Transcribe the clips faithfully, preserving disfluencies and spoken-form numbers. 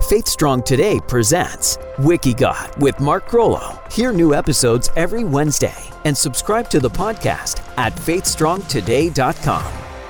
Faith Strong Today presents WikiGod with Mark Grollo. Hear new episodes every Wednesday and subscribe to the podcast at faith strong today dot com.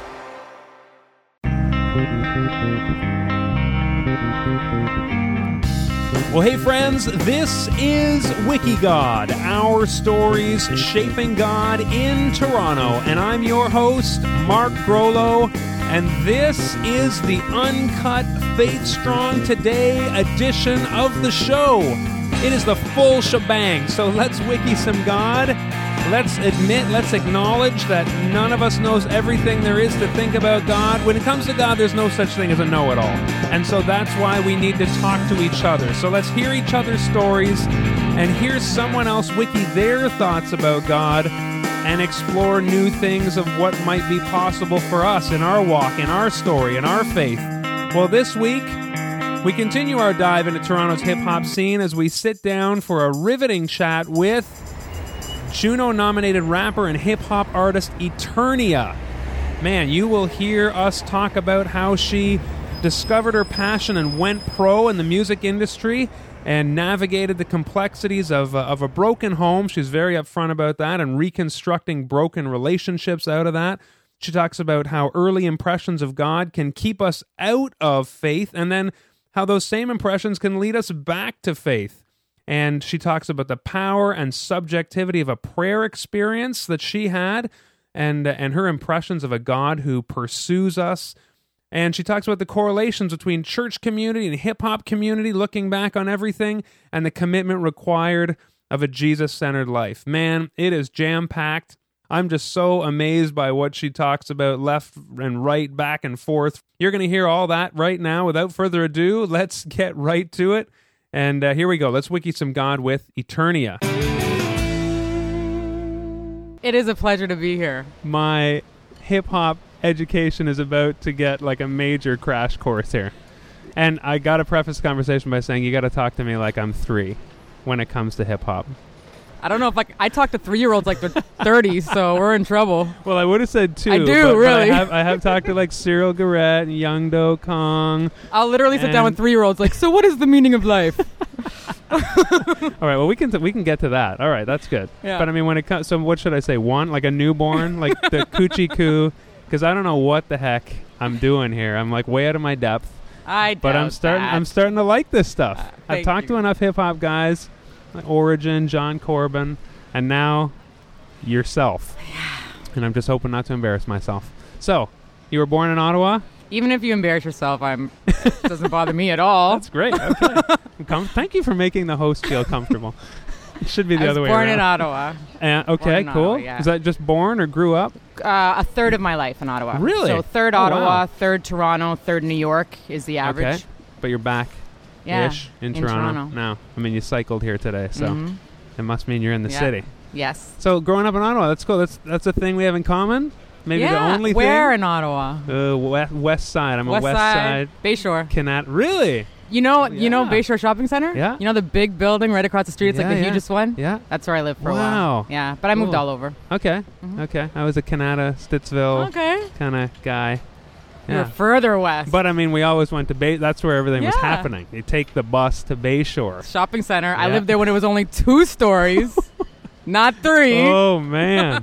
Well, hey friends, this is WikiGod, our stories shaping God in Toronto, and I'm your host, Mark Grollo, and this is the uncut Faith Strong Today edition of the show. It is the full shebang, so let's wiki some God. Let's admit, let's acknowledge that none of us knows everything there is to think about God. When it comes to God, there's no such thing as a know-it-all. And so that's why we need to talk to each other. So let's hear each other's stories and hear someone else wiki their thoughts about God and explore new things of what might be possible for us in our walk, in our story, in our faith. Well, this week, we continue our dive into Toronto's hip-hop scene as we sit down for a riveting chat with Juno-nominated rapper and hip-hop artist Eternia. Man, you will hear us talk about how she discovered her passion and went pro in the music industry and navigated the complexities of, uh, of a broken home. She's very upfront about that and reconstructing broken relationships out of that. She talks about how early impressions of God can keep us out of faith and then how those same impressions can lead us back to faith. And she talks about the power and subjectivity of a prayer experience that she had and, uh, and her impressions of a God who pursues us. And she talks about the correlations between church community and hip-hop community, looking back on everything, and the commitment required of a Jesus-centered life. Man, it is jam-packed. I'm just so amazed by what she talks about left and right, back and forth. You're going to hear all that right now. Without further ado, let's get right to it. And uh, here we go. Let's wiki some God with Eternia. It is a pleasure to be here. My hip-hop education is about to get like a major crash course here. And I got to preface the conversation by saying you got to talk to me like I'm three when it comes to hip-hop. I don't know if I, I talk to three-year-olds like they're thirty, so we're in trouble. Well, I would have said two. I do, but, really. But I, have, I have talked to like Cyril Garrett and Young Do Kong. I'll literally sit down with three-year-olds like, so what is the meaning of life? All right, well, we can t- we can get to that. All right, that's good. Yeah. But I mean, when it comes, so what should I say? One, like a newborn, like the coochie coo, because I don't know what the heck I'm doing here. I'm like way out of my depth. I But I'm starting. that. I'm starting to like this stuff. Uh, I've talked you. to enough hip hop guys, like Origin, John Corbin, and now yourself. And I'm just hoping not to embarrass myself. So, you were born in Ottawa? Even if you embarrass yourself, I'm it doesn't bother me at all. That's great. Okay. Com- thank you for making the host feel comfortable. It should be the I was other way born around. in Ottawa. Uh, okay, in cool. Ottawa, yeah. Is that just born or grew up? Uh, a third of my life in Ottawa. Really? So third Oh, Ottawa, wow. third Toronto, third New York is the average. Okay. But you're back Yeah, ish in, in Toronto. Toronto. now. I mean, you cycled here today, so Mhm. it must mean you're in the Yeah. city. Yes. So growing up in Ottawa, that's cool. That's that's a thing we have in common. Maybe yeah. the only Where thing. in Ottawa? Uh, west, west side. I'm West a west side, side. Bayshore. Canat. Really? You know, Oh, you know yeah. Bayshore Shopping Center? Yeah. You know the big building right across the street? It's Yeah, like the yeah. hugest one? Yeah. That's where I lived for a Wow. while. Yeah, but I moved Cool. all over. Okay. Mhm. Okay. I was a Canada, Stittsville Okay. kind of guy. You're Yeah. further west. But I mean, we always went to Bay. That's where everything was Yeah. happening. You take the bus to Bayshore. Shopping center. I Yeah. lived there when it was only two stories, not three. Oh man!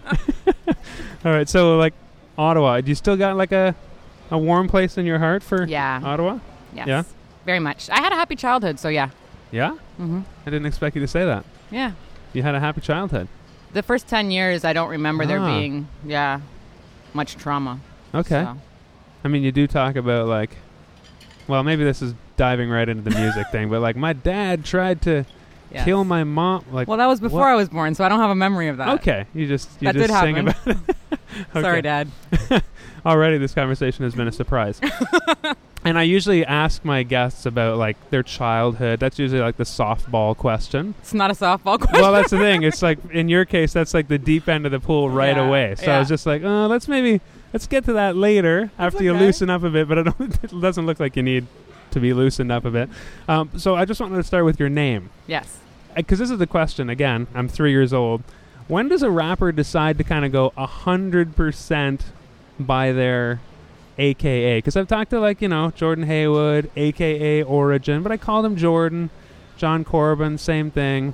All right, so like Ottawa, do you still got like a a warm place in your heart for Yeah. Ottawa? Yes. Yeah? Very much. I had a happy childhood, so yeah. Yeah, hmm I didn't expect you to say that. Yeah. You had a happy childhood. The first ten years, I don't remember there Ah. being, yeah, much trauma. Okay. So. I mean, you do talk about like, well, maybe this is diving right into the music thing, but like my dad tried to Yes. kill my mom. Like, Well, that was before what? I was born, so I don't have a memory of that. Okay, you just you That just did sing happen. about it. Okay. Sorry, Dad. Already this conversation has been a surprise. And I usually ask my guests about like their childhood. That's usually like the softball question. It's not a softball question. Well, that's the thing. It's like in your case, that's like the deep end of the pool right Yeah, away. So I yeah. was just like, oh, let's maybe let's get to that later after you okay. loosen up a bit. But I don't, it doesn't look like you need to be loosened up a bit. Um, so I just wanted to start with your name. Yes. Because this is the question, again, I'm three years old. When does a rapper decide to kind of go one hundred percent by their A K A? Because I've talked to, like, you know, Jordan Haywood, A K A Origin, but I called him Jordan. John Corbin, same thing.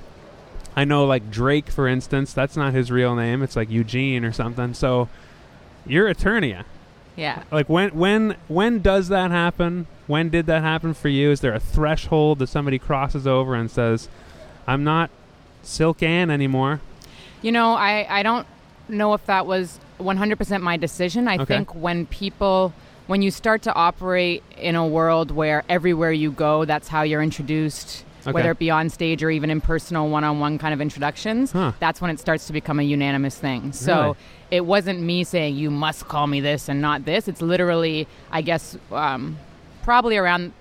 I know, like, Drake, for instance, that's not his real name. It's like Eugene or something. So you're Eternia. Yeah. Like, when when when does that happen? When did that happen for you? Is there a threshold that somebody crosses over and says, I'm not Silk Ann anymore? You know, I, I don't know if that was one hundred percent my decision. I Okay. think when people, when you start to operate in a world where everywhere you go, that's how you're introduced, Okay. whether it be on stage or even in personal one-on-one kind of introductions, Huh. that's when it starts to become a unanimous thing. So Really? it wasn't me saying, you must call me this and not this. It's literally, I guess, um, probably around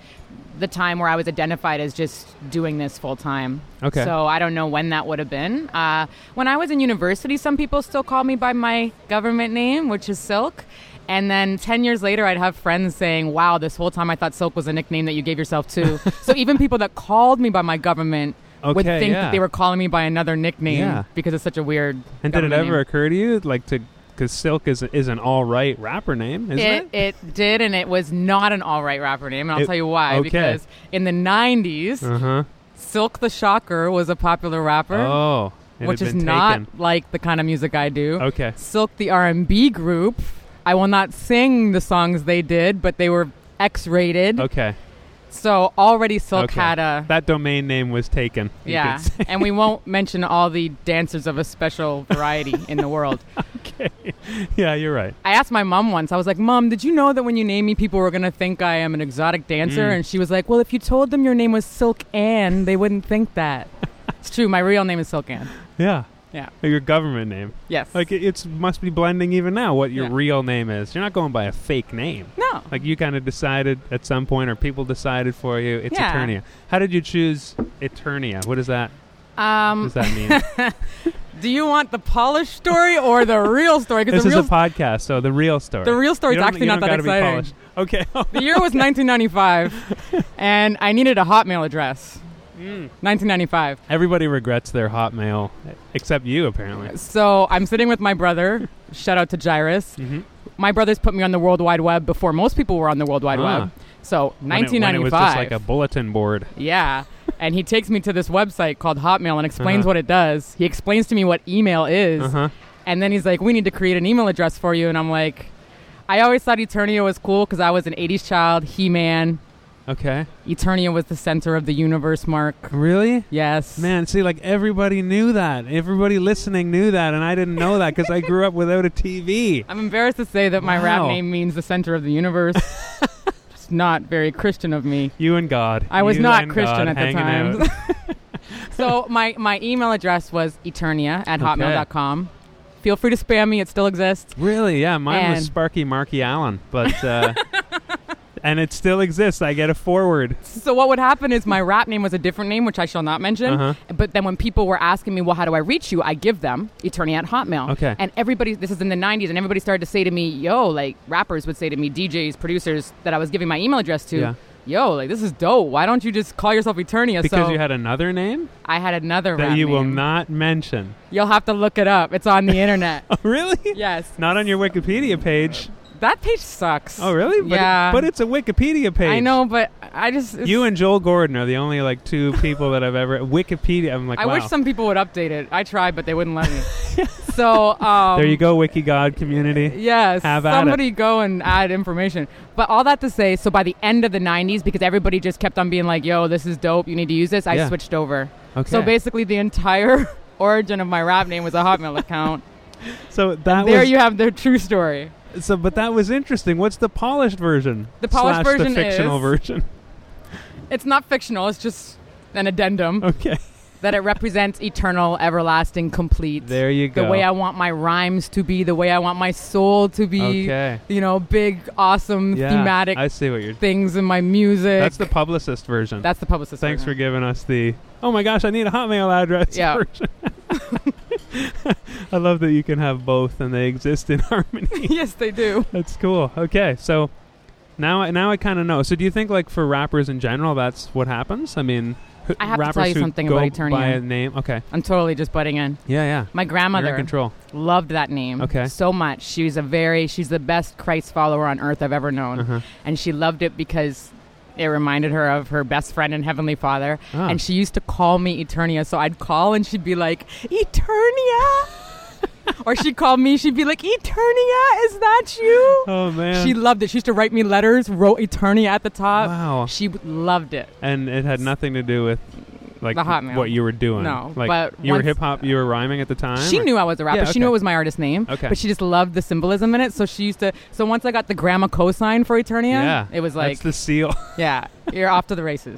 the time where I was identified as just doing this full time. Okay. So I don't know when that would have been. Uh, when I was in university, some people still call me by my government name, which is Silk. And then ten years later, I'd have friends saying, wow, this whole time I thought Silk was a nickname that you gave yourself too. So even people that called me by my government would Okay, think yeah. that they were calling me by another nickname Yeah. because it's such a weird And did it government ever name. occur to you, like, to, because Silk is is an all right rapper name, isn't it? It, it did, and it was not an all-right rapper name, and I'll It- tell you why. okay. Because in the nineties, Uh huh. Silk the Shocker was a popular rapper, Oh, it which had is been not taken. like the kind of music I do. Okay. Silk the R and B group, I will not sing the songs they did, but they were X-rated. Okay. So already Silk Okay. had a... That domain name was taken. you Yeah, could say. and we won't mention all the dancers of a special variety in the world. Okay. Yeah, you're right. I asked my mom once, I was like, Mom, did you know that when you name me, people were going to think I am an exotic dancer? Mm. And she was like, well, if you told them your name was Silk Ann, they wouldn't think that. It's true. My real name is Silk Ann. Yeah. Yeah. Your government name. Yes. Like, it it's, must be blending even now what your Yeah. real name is. You're not going by a fake name. No. Like, you kind of decided at some point, or people decided for you, it's Yeah. Eternia. How did you choose Eternia? What does that, Um, what does that mean? do you want the polished story or the real story? This the is real a podcast, so the real story. the real story You is don't- actually you not don't that gotta be exciting. polished. Okay. The year was nineteen ninety-five, and I needed a Hotmail address. Mm. nineteen ninety-five. Everybody regrets their Hotmail, except you, apparently. So I'm sitting with my brother. Shout out to Jairus. Mm-hmm. My brother's put me on the World Wide Web before most people were on the World Wide Ah. Web. So nineteen ninety-five. When it, when it was just like a bulletin board. Yeah. And he takes me to this website called Hotmail and explains Uh-huh. what it does. He explains to me what email is. Uh-huh. And then he's like, we need to create an email address for you. And I'm like, I always thought Eternia was cool because I was an eighties child, He-Man. Okay. Eternia was the center of the universe, Mark. Really? Yes. Man, see, like, everybody knew that. Everybody listening knew that, and I didn't know that because I grew up without a T V. I'm embarrassed to say that my rap Wow. name means the center of the universe. It's not very Christian of me. You and God. I was You not and Christian God at the hanging time. out. So my, my email address was eternia at Okay. hotmail dot com. Feel free to spam me. It still exists. Really? Yeah, mine was And- Sparky Marky Allen, but uh, and it still exists. I get a forward. So what would happen is my rap name was a different name, which I shall not mention. Uh-huh. But then when people were asking me, well, how do I reach you? I give them Eternia at Hotmail. Okay. And everybody, this is in the nineties, and everybody started to say to me, yo, like rappers would say to me, D Js, producers that I was giving my email address to, Yeah. yo, like this is dope. Why don't you just call yourself Eternia? Because so you had another name I had another that rap you will name. not mention. You'll have to look it up. It's on the internet. Oh, really? Yes. Not on your Wikipedia page. That page sucks. Oh, really? But Yeah. It, but it's a Wikipedia page. I know, but I just... it's- You and Joel Gordon are the only, like, two people that I've ever... Wikipedia, I'm like, I wow. wish some people would update it. I tried, but they wouldn't let me. So, um... There you go, WikiGod community. Yes, Have at somebody go and add information. But all that to say, so by the end of the nineties, because everybody just kept on being like, yo, this is dope, you need to use this, I Yeah. switched over. Okay. So basically the entire origin of my rap name was a Hotmail account. So that There was... you have the true story. So, but that was interesting. What's the polished version? The polished Slash version the fictional is- version. It's not fictional, it's just an addendum Okay. that it represents eternal, everlasting, complete. There you go. The way I want my rhymes to be, the way I want my soul to be, Okay. you know, big, awesome, Yeah, thematic I see what you're... things in my music. That's the publicist version. That's the publicist Thanks for version. giving us the, oh my gosh, I need a Hotmail address Yeah. version. I love that you can have both and they exist in harmony. Yes, they do. That's cool. Okay, so now I, now I kind of know. So do you think, like, for rappers in general, that's what happens? I mean, I have to rappers tell you who something go about Eternia. by a name? Okay. I'm totally just butting in. Yeah, yeah. My You're grandmother in control. loved that name Okay. so much. She's a very, she's the best Christ follower on earth I've ever known. Uh-huh. And she loved it because it reminded her of her best friend and Heavenly Father. Ah. And she used to call me Eternia. So I'd call and she'd be like, Eternia. Or she'd call me, she'd be like, Eternia, is that you? Oh, man. She loved it. She used to write me letters, wrote Eternia at the top. Wow. She loved it. And it had nothing to do with like The Hotmail. what you were doing. No, like but you were once- hip hop. You were rhyming at the time. She or? knew I was a rapper. Yeah, She knew okay. it was my artist name. Okay. But she just loved the symbolism in it. So she used to. So once I got the grandma cosign for Eternia, Yeah, it was like, that's the seal. yeah, you're off to the races.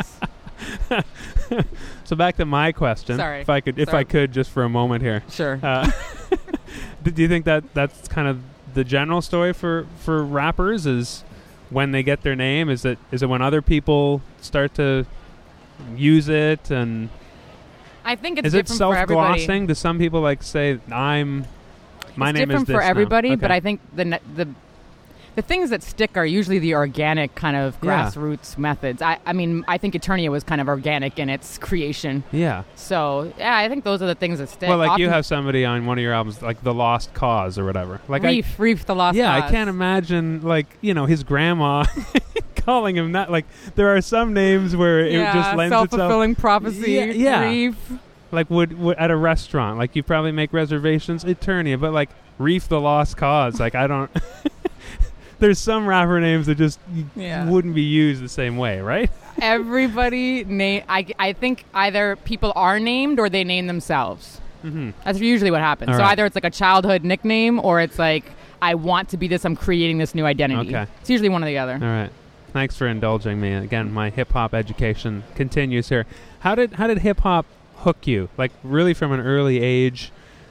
So back to my question. Sorry. If I could, if Sorry. I could, just for a moment here. Sure. Uh, do you think that that's kind of the general story for, for rappers? Is when they get their name? Is it is it when other people start to use it? And I think it's is it different for everybody. self-glossing? Do some people like say, "I'm my it's name different is this for now." everybody, Okay. but I think the ne- the the things that stick are usually the organic kind of Yeah. grassroots methods. I, I mean, I think Eternia was kind of organic in its creation. yeah. So yeah, I think those are the things that stick. Well, like you Often- have somebody on one of your albums, like The Lost Cause or whatever. Like I, Reef, Reef the Lost yeah, I Cause. can't imagine like you know his grandma calling him that. Like there are some names where it yeah, just lends itself. self-fulfilling prophecy. Yeah, yeah. Reef. Like would, would at a restaurant, like you probably make reservations, Eternia, but like Reef the Lost Cause, like I don't. There's some rapper names that just y- Yeah. wouldn't be used the same way, right? Everybody name. I, I think either people are named or they name themselves. Mm-hmm. That's usually what happens. All so right. either it's like a childhood nickname or it's like I want to be this. I'm creating this new identity. Okay. It's usually one or the other. All right. Thanks for indulging me. Again, my hip hop education continues here. How did how did hip hop hook you? Like really from an early age?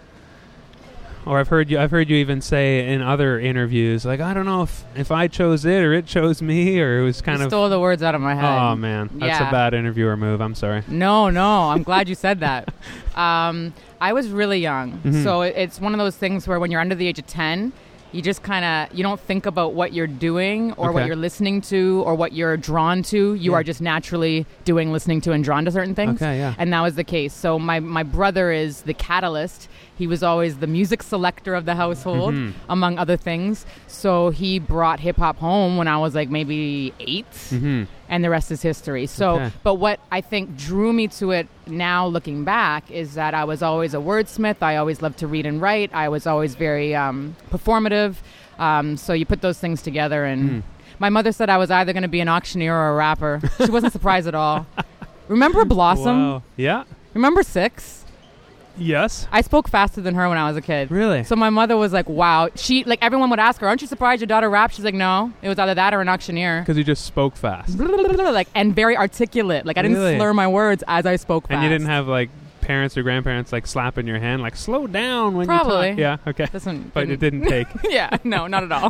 Or I've heard you I've heard you even say in other interviews, like I don't know if, if I chose it or it chose me, or it was kind you of stole the words out of my head. oh man, that's Yeah. a bad interviewer move. I'm sorry. No, no. I'm glad you said that. Um, I was really young. Mhm. So it, it's one of those things where when you're under the age of ten, you just kind of, you don't think about what you're doing or what Okay. you're listening to or what you're drawn to. You Yeah. are just naturally doing, listening to, and drawn to certain things. Okay, yeah. And that was the case. So my, my brother is the catalyst. He was always the music selector of the household, Mhm. among other things. So he brought hip hop home when I was like maybe eight. Mm-hmm. And the rest is history. So, Okay. but what I think drew me to it now looking back is that I was always a wordsmith. I always loved to read and write. I was always very um, performative. Um, so you put those things together. And Mm. my mother said I was either going to be an auctioneer or a rapper. She wasn't surprised at all. Remember Blossom? Wow. Yeah. Remember Six? Yes. I spoke faster than her when I was a kid. Really? So my mother was like, wow. She, like, everyone would ask her, aren't you surprised your daughter raps? She's like, no. It was either that or an auctioneer. Because you just spoke fast. Like, and very articulate. Like, I didn't Really? slur my words as I spoke fast. And you didn't have like parents or grandparents like slapping your hand, like slow down when Probably. you talk. Yeah. Okay. This one But it didn't take. Yeah, no, not at all.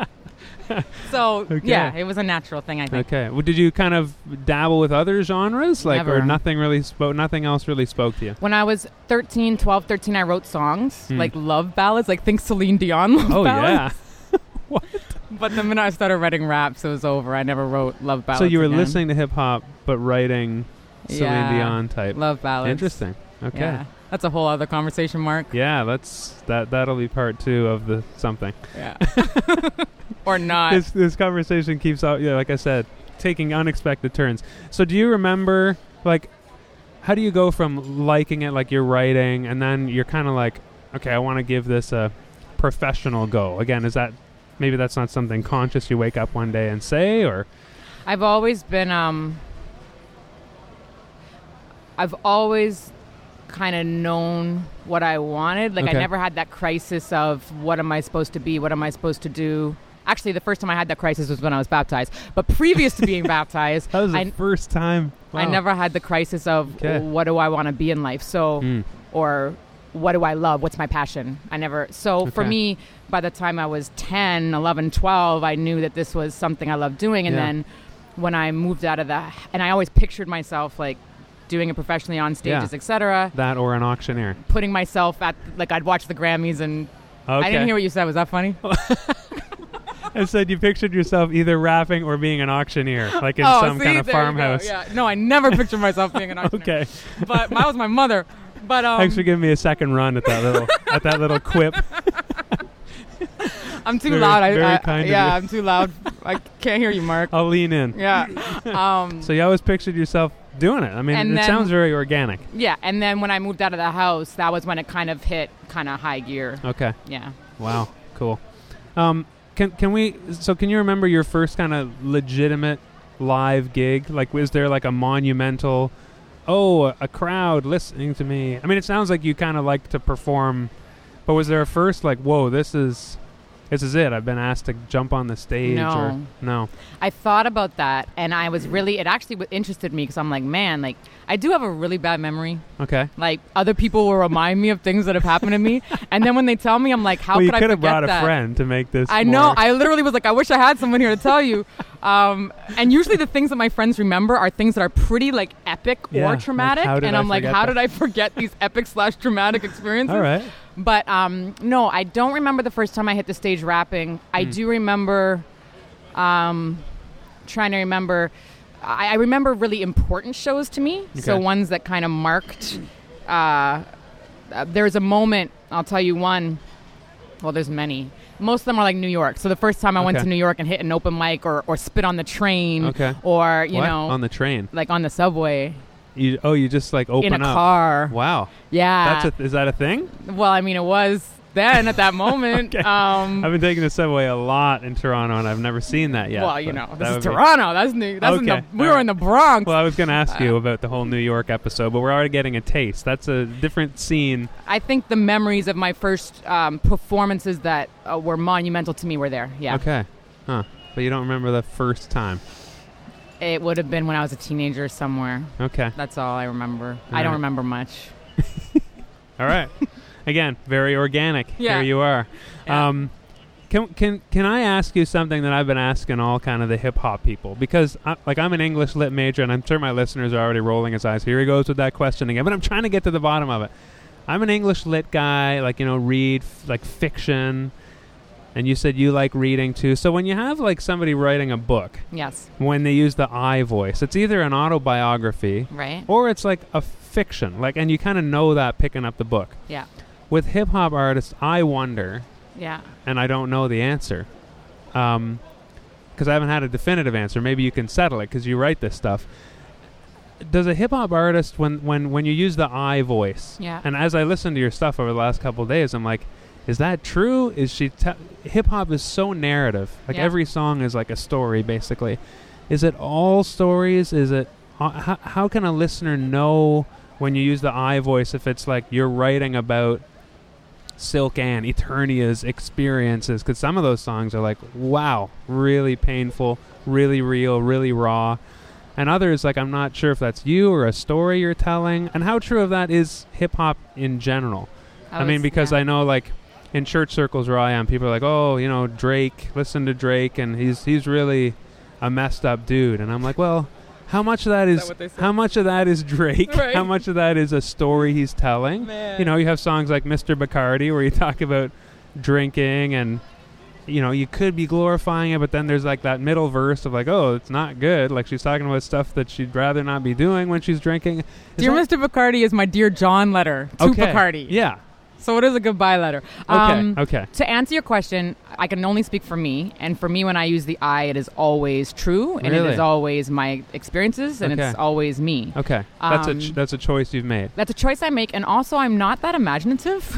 So, Okay. yeah, it was a natural thing, I think. Okay. Well, did you kind of dabble with other genres, like, or Never. nothing really spoke? Nothing else really spoke to you. When I was thirteen, twelve, thirteen, I wrote songs, Hmm. like love ballads, like think Celine Dion love Oh ballads. yeah. But the minute I started writing raps, it was over. I never wrote love ballads So you were again. listening to hip hop, but writing Celine Yeah. Dion type. Love ballads. Interesting. Okay. Yeah. That's a whole other conversation, Mark. Yeah, that's that. That'll be part two of the something. Yeah. Or not. This this conversation keeps out. Yeah, like I said, taking unexpected turns. So do you remember, like, how do you go from liking it, like you're writing, and then you're kind of like, okay, I want to give this a professional go. Again, is that maybe that's not something conscious you wake up one day and say, or I've always been, um, I've always kind of known what I wanted. Like, Okay. I never had that crisis of what am I supposed to be? What am I supposed to do? Actually, the first time I had that crisis was when I was baptized. But previous to being baptized, that was the I, first time? I Wow. never had the crisis of Okay. what do I want to be in life? So, Mm. or what do I love? What's my passion? I never. So for Okay. me, by the time I was ten, eleven, twelve, I knew that this was something I loved doing. And Yeah. then when I moved out of the, and I always pictured myself like doing it professionally on stages, Yeah. et cetera, That or an auctioneer. putting myself at, like I'd watch the Grammys and Okay. I didn't hear what you said. Was that funny? I said you pictured yourself either rapping or being an auctioneer, like in oh, some see, kind of there you go. farmhouse. Yeah. No, I never pictured myself being an auctioneer. Okay. But that was my mother. But um, Thanks for giving me a second run at that little at that little quip. I'm too very, loud. I, very I, kind yeah, of you. I'm too loud. I can't hear you, Mark. I'll lean in. Yeah. Um, So you always pictured yourself doing it. I mean, And it then- sounds very organic. yeah, and then when I moved out of the house, that was when it kind of hit kind of high gear. Okay. Yeah. Wow. Cool. Um, can can we? So can you remember your first kind of legitimate live gig? Like, was there like a monumental? Oh, a, a crowd listening to me. I mean, it sounds like you kind of like to perform, but was there a first like, whoa, this is, this is it? I've been asked to jump on the stage. No. Or, no. I thought about that, and I was really, it actually w- interested me because I'm like, man, like, I do have a really bad memory. Okay. Like, other people will remind me of things that have happened to me, and then when they tell me, I'm like, how well, you could I could forget have brought that? a friend to make this. I more- know. I literally was like, I wish I had someone here to tell you. Um, and usually the things that my friends remember are things that are pretty, like, epic Yeah, or like, traumatic. how did and I I'm like, forget how that? did I forget these epic slash traumatic experiences? All right. But um, no, I don't remember the first time I hit the stage rapping. I Mm. do remember um, trying to remember. I, I remember really important shows to me. So Okay. ones that kind of marked. Uh, uh, there's a moment, I'll tell you one. Well, there's many. Most of them are like New York. So the first time I went Okay. to New York and hit an open mic or, or spit on the train Okay. or, you What? know, On the train. like on the subway You, oh, you just like open in a up. car. Wow. Yeah. That's a, is that a thing? Well, I mean, it was then at that moment. Okay. um, I've been taking the subway a lot in Toronto, and I've never seen that yet. well, you but know, that this is would be- Toronto. That's new. That's in the, Okay, we all were right. in the Bronx. Well, I was going to ask Uh, you about the whole New York episode, but we're already getting a taste. That's a different scene. I think the memories of my first um, performances that uh, were monumental to me were there. Yeah. Okay. Huh. But you don't remember the first time. It would have been when I was a teenager somewhere. Okay. That's all I remember. All I don't right. remember much. All right. Again, very organic. Yeah. Here you are. Yeah. Um, can can can I ask you something that I've been asking all kind of the hip hop people? Because I, like I'm an English lit major, and I'm sure my listeners are already rolling his eyes. Here he goes with that question again. But I'm trying to get to the bottom of it. I'm an English lit guy, like you know, read f- like fiction, and you said you like reading too. So when you have like somebody writing a book, Yes. when they use the I voice, it's either an autobiography Right. or it's like a fiction. Like, and you kind of know that picking up the book. Yeah. With hip hop artists, I wonder, Yeah. and I don't know the answer, um, because I haven't had a definitive answer. Maybe you can settle it because you write this stuff. Does a hip hop artist, when when when you use the I voice, Yeah. and as I listened to your stuff over the last couple of days, I'm like, is that true? Is she te- hip hop is so narrative. Like Yeah. every song is like a story, basically. Is it all stories? Is it uh, how, how can a listener know when you use the I voice if it's like you're writing about Silk Ann, Eternia's experiences? Because some of those songs are like, wow, really painful, really real, really raw. And others, like, I'm not sure if that's you or a story you're telling. And how true of that is hip-hop in general? I, mean, was- because yeah. I know, like, in church circles where I am, people are like, oh, you know, Drake, listen to Drake, and he's he's really a messed up dude. And I'm like, well, how much of that is, that what they say? how much of that is Drake? Right. How much of that is a story he's telling? Man. You know, you have songs like Mister Bacardi where you talk about drinking and, you know, you could be glorifying it, but then there's like that middle verse of like, oh, it's not good. Like she's talking about stuff that she'd rather not be doing when she's drinking. Is Dear that- Mister Bacardi is my Dear John letter to Okay. Bacardi. Yeah. So it is a goodbye letter. Okay. Um, okay. To answer your question, I can only speak for me. And for me, when I use the I, it is always true. And Really? it is always my experiences. And Okay. it's always me. Okay. That's a Um, ch- that's a choice you've made. That's a choice I make. And also, I'm not that imaginative.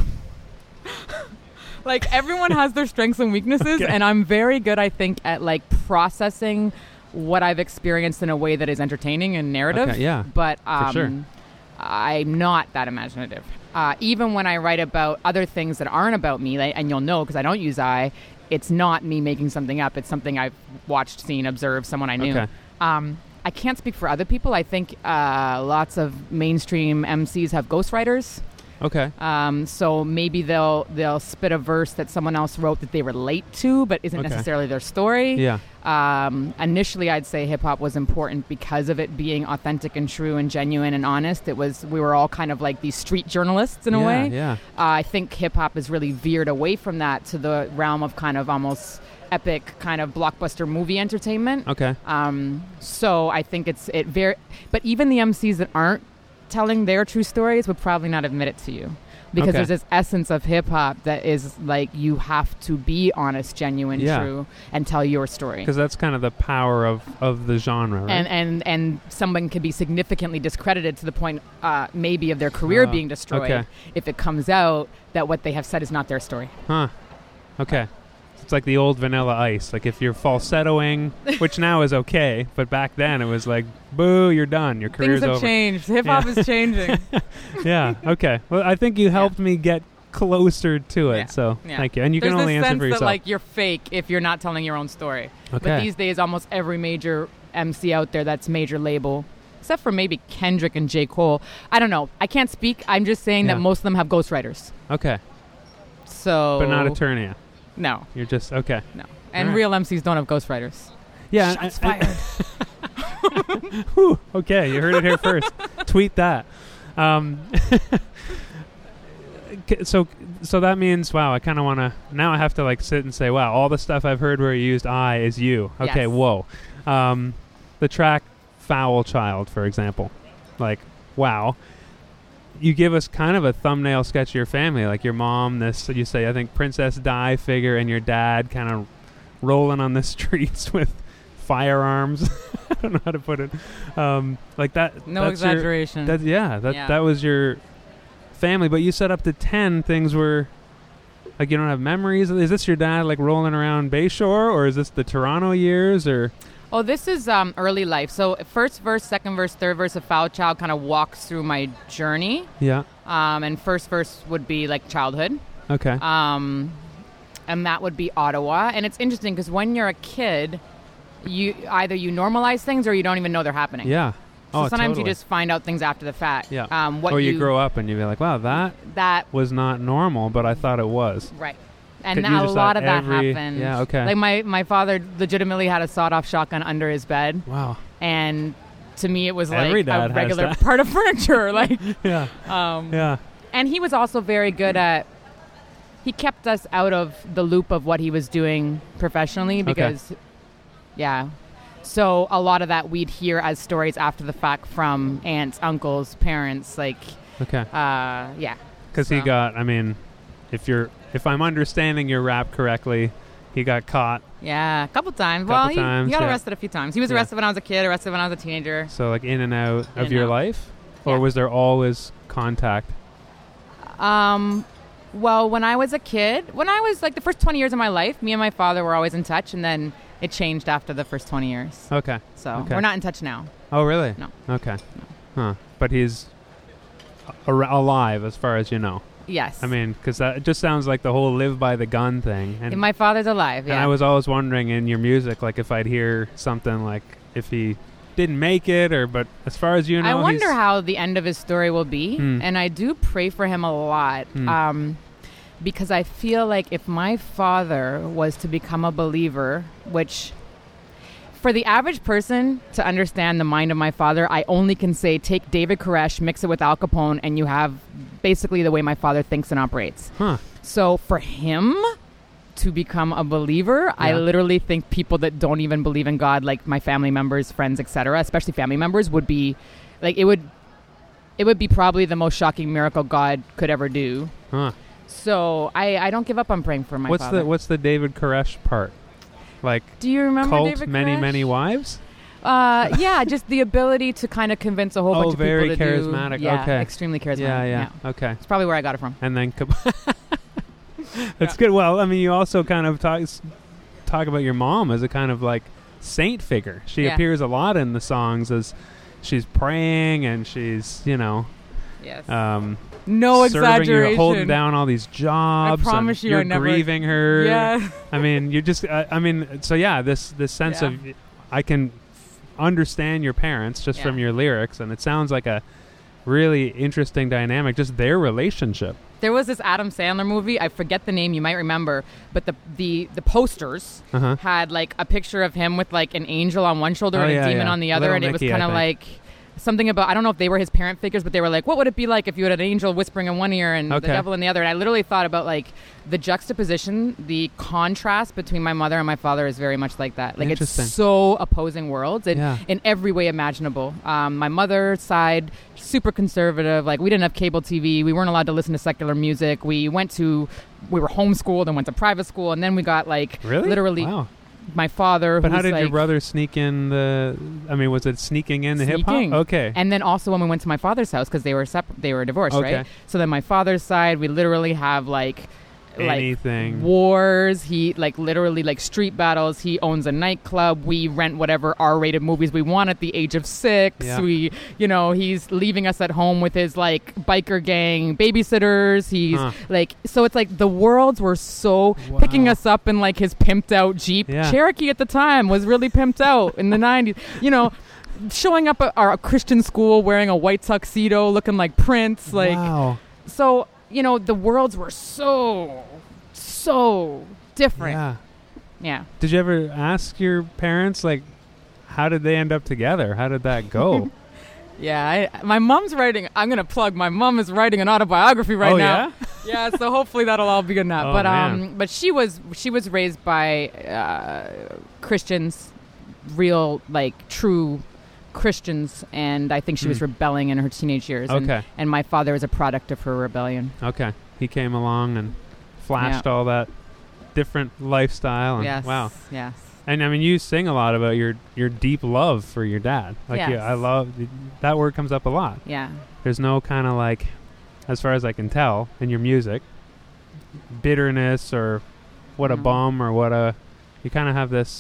Like, everyone has their strengths and weaknesses. Okay. And I'm very good, I think, at, like, processing what I've experienced in a way that is entertaining and narrative. Okay, yeah, But um, sure. I'm not that imaginative. Uh, even when I write about other things that aren't about me, like, and you'll know because I don't use I, it's not me making something up. It's something I've watched, seen, observed, someone I knew. Okay. Um, I can't speak for other people. I think uh, lots of mainstream M Cs have ghostwriters. Okay. Um, so maybe they'll they'll spit a verse that someone else wrote that they relate to, but isn't Okay. necessarily their story. Yeah. Um, initially, I'd say hip hop was important because of it being authentic and true and genuine and honest. It was we were all kind of like these street journalists in a Yeah, way. yeah. Uh, I think hip hop has really veered away from that to the realm of kind of almost epic kind of blockbuster movie entertainment. Okay. Um, so I think it's it very, but even the M Cs that aren't telling their true stories would probably not admit it to you, because Okay. there's this essence of hip hop that is like you have to be honest, genuine, Yeah. true, and tell your story. Because that's kind of the power of, of the genre, right? And and and someone can be significantly discredited to the point, uh, maybe of their career Oh, being destroyed okay. if it comes out that what they have said is not their story. Huh. Okay. It's like the old Vanilla Ice. Like if you're falsettoing, which now is okay, but back then it was like, boo, you're done. Your career's Things have over. changed. Hip hop Yeah. is changing. Yeah. Okay. Well, I think you helped me get closer to it. Yeah. So Yeah. thank you. And you There's can only this answer sense for that yourself. like you're fake if you're not telling your own story. But Okay. these days, almost every major M C out there that's major label, except for maybe Kendrick and J. Cole. I don't know. I can't speak. I'm just saying Yeah. that most of them have ghostwriters. Okay. So, But not Eternia. No, You're just okay. no. And All right. real M Cs don't have ghostwriters. Yeah. Shots and- and- fired. Whew, okay, you heard it here first. Tweet that. Um, k- so, so that means, wow, I kind of want to. Now I have to like sit and say, wow, all the stuff I've heard where you used "I" is you. Okay, Yes. whoa. Um, the track "Foul Child," for example, like, wow. You give us kind of a thumbnail sketch of your family, like your mom. This you say, I think Princess Di figure, and your dad kind of rolling on the streets with firearms. I don't know how to put it. Um, like that. No that's your- exaggeration. That's yeah. That Yeah. that was your family, but you said up to ten things were like you don't have memories. Is this your dad like rolling around Bayshore, or is this the Toronto years, or? Oh, this is um, early life. So first verse, second verse, third verse of Foul Child kind of walks through my journey. Yeah. Um, and first verse would be like childhood. Okay. Um, and that would be Ottawa. And it's interesting because when you're a kid, you either you normalize things or you don't even know they're happening. yeah. So oh, sometimes totally. you just find out things after the fact. Yeah. Um, what or you, you grow up and you be like, wow, that that was not normal, but I thought it was. right. And Could you a just lot thought of that every- happened. yeah, okay. Like my, my father legitimately had a sawed-off shotgun under his bed, Wow. and to me it was Every like dad a has regular that. part of furniture. Like, Yeah. um, Yeah. and he was also very good at. He kept us out of the loop of what he was doing professionally because, yeah. So a lot of that we'd hear as stories after the fact from aunts, uncles, parents. Like, Okay. uh, yeah. Because he So- got. I mean, if you're, if I'm understanding your rap correctly, he got caught. Yeah, a couple times. Couple well, he, times, he got yeah. arrested a few times. He was Yeah. arrested when I was a kid, arrested when I was a teenager. So like in and out In of and your out. life, or Yeah. was there always contact? Um, well, when I was a kid, when I was like the first twenty years of my life, me and my father were always in touch, and then it changed after the first twenty years. Okay. So Okay. we're not in touch now. Oh really? No. Okay. Huh. But he's a- alive, as far as you know. Yes. I mean, because that it just sounds like the whole live by the gun thing. And, And my father's alive. Yeah. and I was always wondering in your music, like if I'd hear something like if he didn't make it, or but as far as you know, I wonder he's, how the end of his story will be, Hmm. and I do pray for him a lot, Hmm. um, because I feel like if my father was to become a believer, which for the average person to understand the mind of my father, I only can say take David Koresh, mix it with Al Capone, and you have basically the way my father thinks and operates. Huh. So for him to become a believer, I Yeah. literally think people that don't even believe in God, like my family members, friends, et cetera, especially family members, would be like it would it would be probably the most shocking miracle God could ever do. Huh. So I, I don't give up on praying for my what's father. the what's the David Koresh part? Like Do you remember cult David many Koresh? many wives? Uh, yeah, just the ability to kind of convince a whole Oh, bunch of very people to charismatic. do. Yeah, Okay. extremely charismatic. Yeah, yeah, Okay. It's probably where I got it from. And then Cap- that's good. Well, I mean, you also kind of talk talk about your mom as a kind of like saint figure. She Yeah. appears a lot in the songs as she's praying and she's, you know, Yes. um, no serving exaggeration. you, holding down all these jobs. I promise and you you're I never- grieving her. Yeah. I mean, you just. I, I mean, so yeah, this this sense Yeah. of I can f- understand your parents just Yeah. from your lyrics, and it sounds like a really interesting dynamic, just their relationship. There was this Adam Sandler movie. I forget the name. You might remember, but the the the posters Uh-huh. had like a picture of him with like an angel on one shoulder Oh, and a yeah, demon yeah. on the other, Little and it was Nicky, I kind of think. like something about, I don't know if they were his parent figures, but they were like, what would it be like if you had an angel whispering in one ear and Okay. the devil in the other? And I literally thought about like the juxtaposition, the contrast between my mother and my father is very much like that. Like it's Interesting. so opposing worlds in, Yeah. in every way imaginable. Um, my mother's side, super conservative. Like we didn't have cable T V. We weren't allowed to listen to secular music. We went to, we were homeschooled and went to private school. And then we got like Really? literally Wow. my father. But how who's, did your like, brother sneak in the? I mean, was it sneaking in the hip hop? Sneaking. Okay. And then also when we went to my father's house, because they were separ- they were divorced, Okay. right? So then my father's side, we literally have like Anything. like wars. He like literally like street battles. He owns a nightclub. We rent whatever R-rated movies we want at the age of six. Yeah. We, you know, he's leaving us at home with his like biker gang babysitters. He's Huh. like, so it's like the worlds were so Wow. picking us up in like his pimped out Jeep. Yeah. Cherokee at the time was really pimped out in the nineties. You know. Showing up at our Christian school wearing a white tuxedo, looking like Prince, like wow. so. You know, the worlds were so, so different. Yeah. Yeah. Did you ever ask your parents, like, how did they end up together? How did that go? Yeah. I, my mom's writing. I'm gonna plug. My mom is writing an autobiography right oh, now. yeah? Yeah. So hopefully that'll all be enough. Oh, but man. um, but she was she was raised by uh, Christians, real like true Christians, and I think she was Hmm. rebelling in her teenage years. And, Okay. and my father is a product of her rebellion. Okay. He came along and flashed Yeah. all that different lifestyle. And Yes. Wow. Yes. And I mean, you sing a lot about your, your deep love for your dad. Like, Yes. yeah, I love that word comes up a lot. Yeah. There's no kind of like, as far as I can tell, in your music, bitterness or what a No. bum or what a. You kind of have this.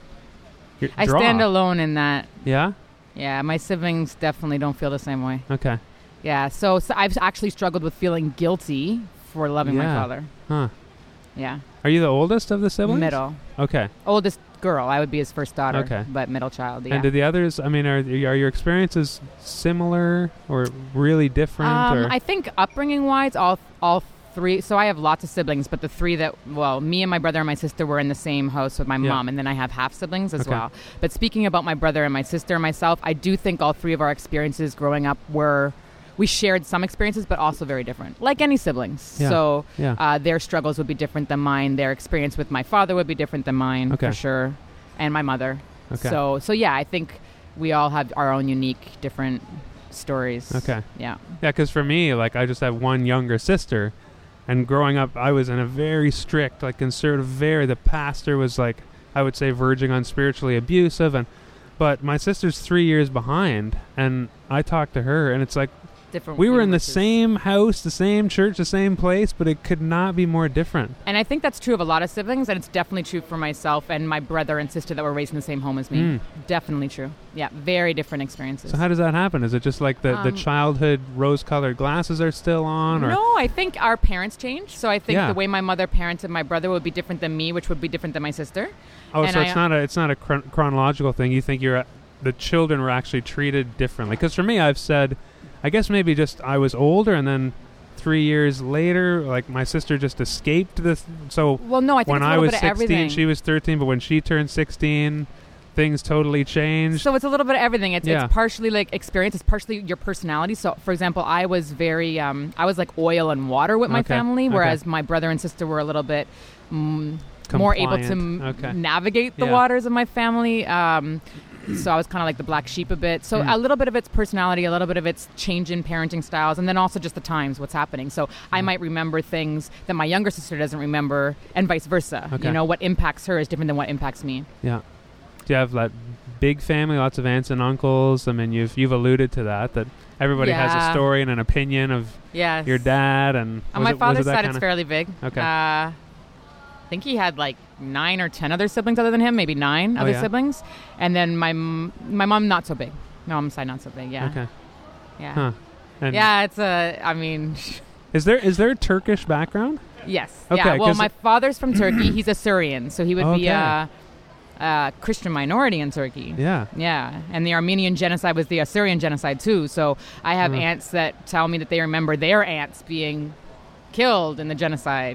your I draw. stand alone in that. Yeah. Yeah, my siblings definitely don't feel the same way. Okay. Yeah, so, so I've actually struggled with feeling guilty for loving my Yeah. father. Huh. Yeah. Are you the oldest of the siblings? Middle. Okay. Oldest girl. I would be his first daughter. Okay. But middle child, yeah. And do the others? I mean, are are your experiences similar or really different? Um, or? I think upbringing-wise, all all three. So I have lots of siblings, but the three that, well, me and my brother and my sister were in the same house with my Yeah. mom, and then I have half siblings as Okay. well. But speaking about my brother and my sister and myself, I do think all three of our experiences growing up were. We shared some experiences, but also very different, like any siblings. Yeah. So Yeah. uh, their struggles would be different than mine. Their experience with my father would be different than mine, Okay. for sure, and my mother. Okay. So, so yeah, I think we all have our own unique, different stories. Okay. Yeah. Yeah, because for me, like, I just have one younger sister, and growing up, I was in a very strict, like, conservative, very, the pastor was, like, I would say verging on spiritually abusive, and, but my sister's three years behind, and I talked to her, and it's like, Different. we were in the universes. same house, the same church, the same place, but it could not be more different. And I think that's true of a lot of siblings, and it's definitely true for myself and my brother and sister that were raised in the same home as me. Mm. Definitely true. Yeah, very different experiences. So how does that happen? Is it just like the, the Um, childhood rose-colored glasses are still on? Or? No, I think our parents changed. So I think Yeah. the way my mother parented my brother would be different than me, which would be different than my sister. Oh, and so I- it's not a it's not a chron- chronological thing. You think you're the children were actually treated differently? Because for me, I've said, I guess maybe just I was older, and then three years later, like my sister just escaped this. So Well, no, I think when it's a I little was bit of sixteen, everything. she was thirteen. But when she turned sixteen, things totally changed. So it's a little bit of everything. It's, Yeah. it's partially like experience. It's partially your personality. So, for example, I was very, um, I was like oil and water with my Okay, family, okay. whereas my brother and sister were a little bit mm, more able to Compliant. m- Okay. navigate the Yeah. waters of my family. Um, so I was kind of like the black sheep a bit. So Mm. a little bit of its personality, a little bit of its change in parenting styles, and then also just the times, what's happening. So I Mm. might remember things that my younger sister doesn't remember, and vice versa. Okay. You know, what impacts her is different than what impacts me. Yeah. Do you have that big family, lots of aunts and uncles? I mean, you've you've alluded to that, that everybody has a Yeah. story and an opinion of Yes. your dad. And On was my it- was father's it that side, it's kinda- fairly big. Okay. Uh, I think he had like nine or ten other siblings other than him, maybe nine Oh, other yeah? siblings. And then my m- my mom, not so big. My mom's side, not so big. Yeah. Okay. Yeah. Huh. And Yeah, it's a, I mean, Is there is there a Turkish background? yes. Okay, yeah. Well, 'cause- my father's from Turkey. He's a Syrian, so he would be Okay. a, uh, Christian minority in Turkey. Yeah. Yeah. And the Armenian genocide was the Assyrian genocide too. So I have Mm. aunts that tell me that they remember their aunts being killed in the genocide.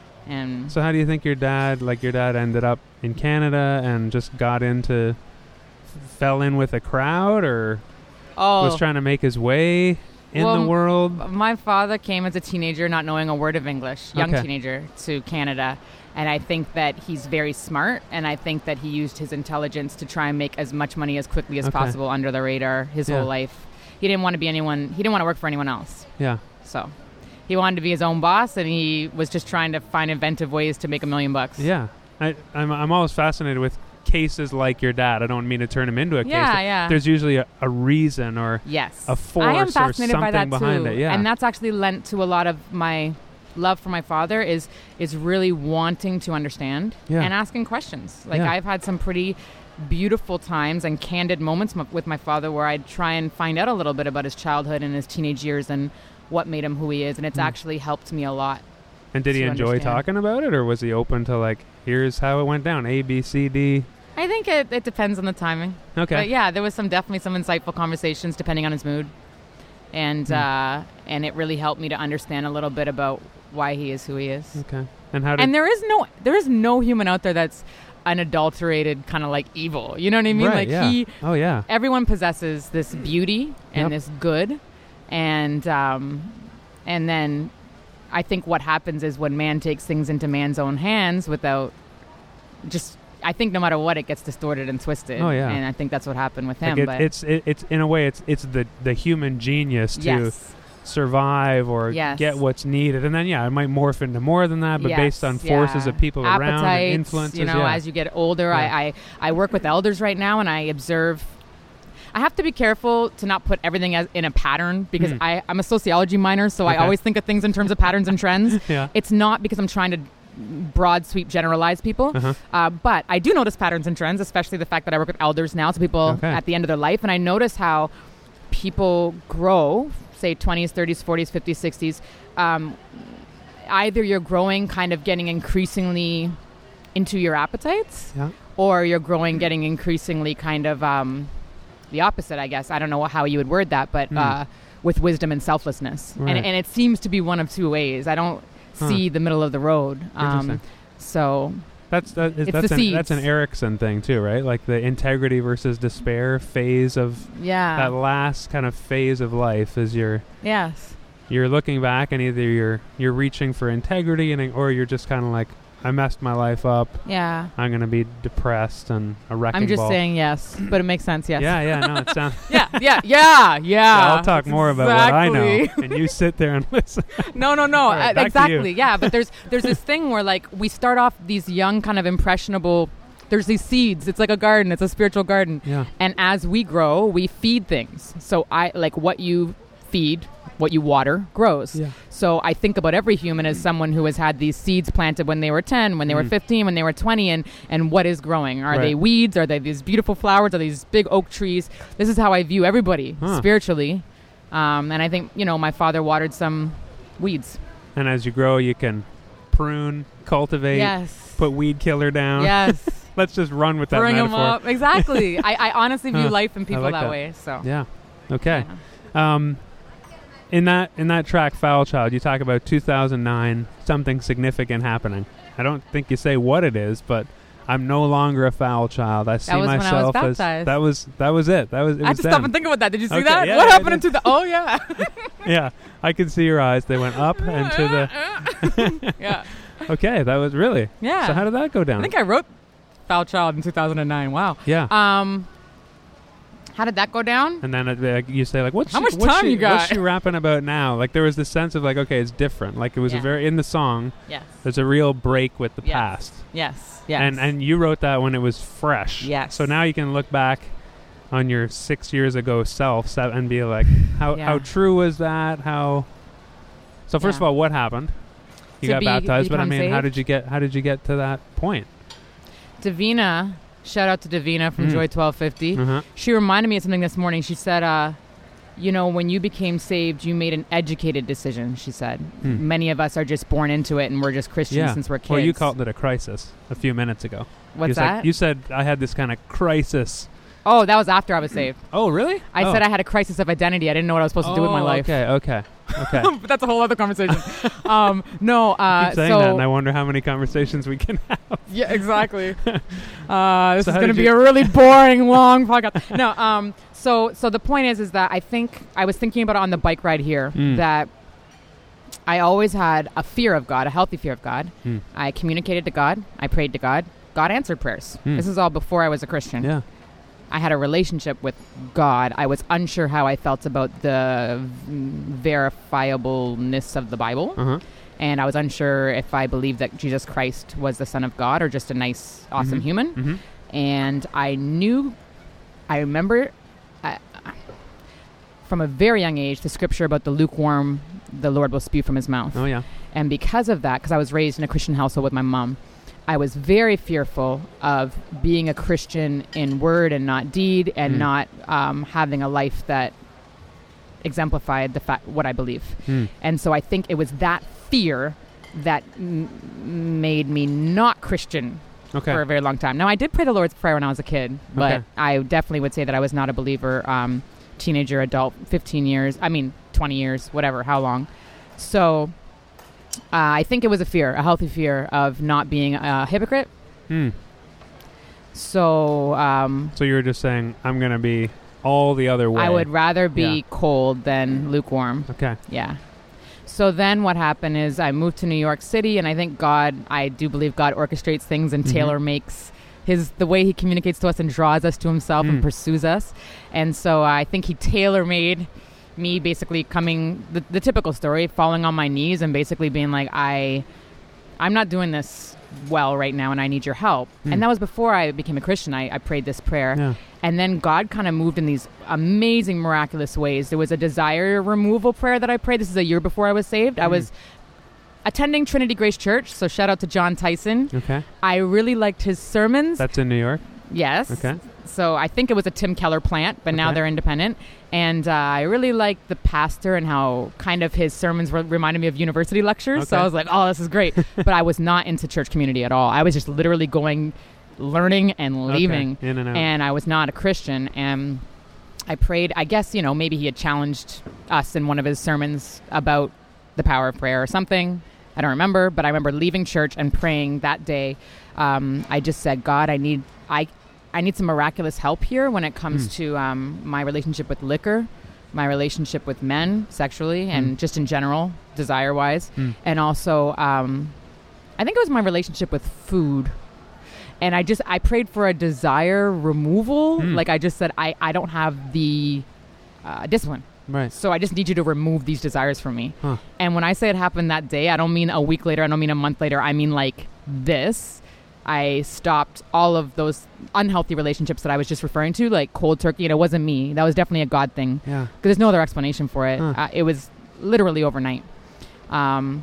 And So how do you think your dad, like your dad ended up in Canada and just got into, fell in with a crowd, or oh, was trying to make his way in Well, the world? my father came as a teenager not knowing a word of English, young Okay. teenager, to Canada. And I think that he's very smart, and I think that he used his intelligence to try and make as much money as quickly as Okay. possible under the radar his Yeah. whole life. He didn't want to be anyone, he didn't want to work for anyone else. Yeah. So he wanted to be his own boss, and he was just trying to find inventive ways to make a million bucks. Yeah. I, I'm, I'm always fascinated with cases like your dad. I don't mean to turn him into a case. Yeah, but yeah. There's usually a, a reason or Yes. a force I am or fascinated something by that behind too. it. Yeah. And that's actually lent to a lot of my love for my father is is really wanting to understand Yeah. and asking questions. Like Yeah. I've had some pretty beautiful times and candid moments m- with my father where I'd try and find out a little bit about his childhood and his teenage years and what made him who he is, and it's Mm. actually helped me a lot. and did he to enjoy understand. talking about it, or was he open to like, here's how it went down, A, B, C, D? I think it, it depends on the timing. Okay. But yeah, there was some definitely some insightful conversations depending on his mood. And Hmm. uh, and it really helped me to understand a little bit about why he is who he is. Okay. And how did... And there is no there is no human out there that's unadulterated kind of like evil. You know what I mean? Right, like yeah. he Oh, yeah. everyone possesses this beauty and Yep. this good, and um, and then I think what happens is when man takes things into man's own hands without just I think no matter what, it gets distorted and twisted. Oh, yeah. And I think that's what happened with Like him. it, but it's it, it's in a way it's it's the the human genius to yes. survive or Yes. get what's needed, and then yeah, it might morph into more than that, but Yes, based on forces yeah. of people around and Appetites, influences. you know, yeah. as you get older, Yeah. I, I I work with elders right now, and I observe. I have to be careful to not put everything as in a pattern because Mm. I, I'm a sociology minor, so I Okay. always think of things in terms of patterns and trends. Yeah. It's not because I'm trying to broad sweep generalize people, Uh-huh. uh, but I do notice patterns and trends, especially the fact that I work with elders now, so people Okay. at the end of their life, and I notice how people grow, say twenties, thirties, forties, fifties, sixties. Um, either you're growing kind of getting increasingly into your appetites, Yeah. or you're growing getting increasingly kind of um, the opposite, I guess. I don't know how you would word that, but Hmm. uh, with wisdom and selflessness. Right. And, and it seems to be one of two ways. I don't Huh. see the middle of the road. Interesting. Um, so, That's that is, It's that's the an that's an seeds. Erickson thing too, right? Like the integrity versus despair phase of yeah. that last kind of phase of life is you're yes. you're looking back and either you're you're reaching for integrity and or you're just kind of like, I messed my life up. Yeah. I'm gonna be depressed and a wrecking I'm just ball. saying yes, but it makes sense, yes. Yeah, yeah, no, it sounds. yeah, yeah, yeah, yeah. I'll talk more about what I know, Exactly. and you sit there and listen. No, no, no. All right, uh, back to exactly. you. Yeah, but there's there's this thing where like we start off these young kind of impressionable. There's these seeds. It's like a garden. It's a spiritual garden. Yeah. And as we grow, we feed things. So I like what you feed, what you water grows. Yeah. So I think about every human as someone who has had these seeds planted when they were ten, when they were Mhm. fifteen, when they were twenty, and and what is growing? Are they Right. weeds? Are they these beautiful flowers? Are they these big oak trees? This is how I view everybody Huh. spiritually. Um, and I think, you know, my father watered some weeds. And as you grow, you can prune, cultivate, Yes. put weed killer down. Yes. Let's just run with that Bring them metaphor. up. Exactly. I, I honestly view Huh. life and I people like that, that. way. So. Yeah. Okay. Yeah. Um, in that in that track, Foul Child, you talk about two thousand nine, something significant happening. I don't think you say what it is, but I'm no longer a foul child. I see was when I was myself as baptized. that was that was it. That was it I had was to them. stop and think about that. Did you see Okay, that? yeah, what yeah, I happened did. into the? Oh yeah. Yeah, I can see your eyes. They went up and to the. yeah. Okay, that was really. Yeah. So how did that go down? I think I wrote Foul Child in two thousand nine. Wow. yeah. Um. How did that go down? And then uh, like, you say like, what's How she, much what's time she, you got? What's she rapping about now? Like there was this sense of like, okay, it's different. Like it was a Yeah. very in the song. Yes. There's a real break with the Yes. past. Yes. Yes. And and you wrote that when it was fresh. Yes. So now you can look back on your six years ago self se- and be like, how Yeah. how true was that? How? So first Yeah. of all, what happened? You To got be- baptized, but I become mean, how saved? did you get how did you get to that point? Davina, shout out to Davina from Mm. Joy twelve fifty. Uh-huh. She reminded me of something this morning. She said, uh, you know, when you became saved, you made an educated decision, she said. Hmm. Many of us are just born into it, and we're just Christians yeah. since we're kids. Well, you called it a crisis a few minutes ago. What's you that? Said, you said I had this kind of crisis. Oh, that was after I was saved. Oh, really? I oh. said I had a crisis of identity. I didn't know what I was supposed to oh, do with my life. Okay, okay, okay. But that's a whole other conversation. um, no, uh, I keep saying so that, and I wonder how many conversations we can have. Yeah, exactly. uh, this So is how going to did be you- a really boring, long podcast. No, um, so so the point is, is that I think I was thinking about it on the bike ride here Mm. that I always had a fear of God, a healthy fear of God. Mm. I communicated to God. I prayed to God. God answered prayers. Mm. This is all before I was a Christian. Yeah. I had a relationship with God. I was unsure how I felt about the v- verifiableness of the Bible. Uh-huh. And I was unsure if I believed that Jesus Christ was the Son of God or just a nice, awesome Mhm. human. Mm-hmm. And I knew, I remember uh, from a very young age, the scripture about the lukewarm, the Lord will spew from his mouth. Oh, yeah. And because of that, because I was raised in a Christian household with my mom, I was very fearful of being a Christian in word and not deed, and Mm. not um, having a life that exemplified the fact what I believe. Mm. And so I think it was that fear that m- made me not Christian Okay. for a very long time. Now, I did pray the Lord's Prayer when I was a kid, but Okay. I definitely would say that I was not a believer, um, teenager, adult, fifteen years, I mean, twenty years, whatever, how long. So uh, I think it was a fear, a healthy fear of not being a hypocrite. Mm. So um, So you were just saying, I'm going to be all the other way. I would rather be Yeah. cold than lukewarm. Okay. Yeah. So then what happened is I moved to New York City, and I think God, I do believe God orchestrates things and Mhm. tailor makes his, the way he communicates to us and draws us to himself Mm. and pursues us. And so I think he tailor made me basically coming, the, the typical story, falling on my knees and basically being like, I, I'm not doing this well right now, and I need your help. Mm. And that was before I became a Christian. I, I prayed this prayer. Yeah. And then God kind of moved in these amazing, miraculous ways. There was a desire removal prayer that I prayed. This is a year before I was saved. I Mm. was attending Trinity Grace Church, so shout out to John Tyson. Okay. I really liked his sermons. That's in New York? Yes. Okay. So I think it was a Tim Keller plant, but now Okay. they're independent. And uh, I really liked the pastor and how kind of his sermons were, reminded me of university lectures. So Okay. I was like, oh, this is great. But I was not into church community at all. I was just literally going, learning and leaving. Okay. In and out. And I was not a Christian. And I prayed, I guess, you know, maybe he had challenged us in one of his sermons about the power of prayer or something. I don't remember, but I remember leaving church and praying that day. Um, I just said, God, I need, I, I need some miraculous help here when it comes Mm. to um, my relationship with liquor, my relationship with men sexually, and Mm. just in general, desire-wise. Mm. And also, um, I think it was my relationship with food. And I just, I prayed for a desire removal. Mm. Like I just said, I, I don't have the uh, discipline. Right. So I just need you to remove these desires from me. Huh. And when I say it happened that day, I don't mean a week later. I don't mean a month later. I mean like this. I stopped all of those unhealthy relationships that I was just referring to, like cold turkey. And it wasn't me. That was definitely a God thing. Yeah. Because there's no other explanation for it. Huh. Uh, it was literally overnight. Um,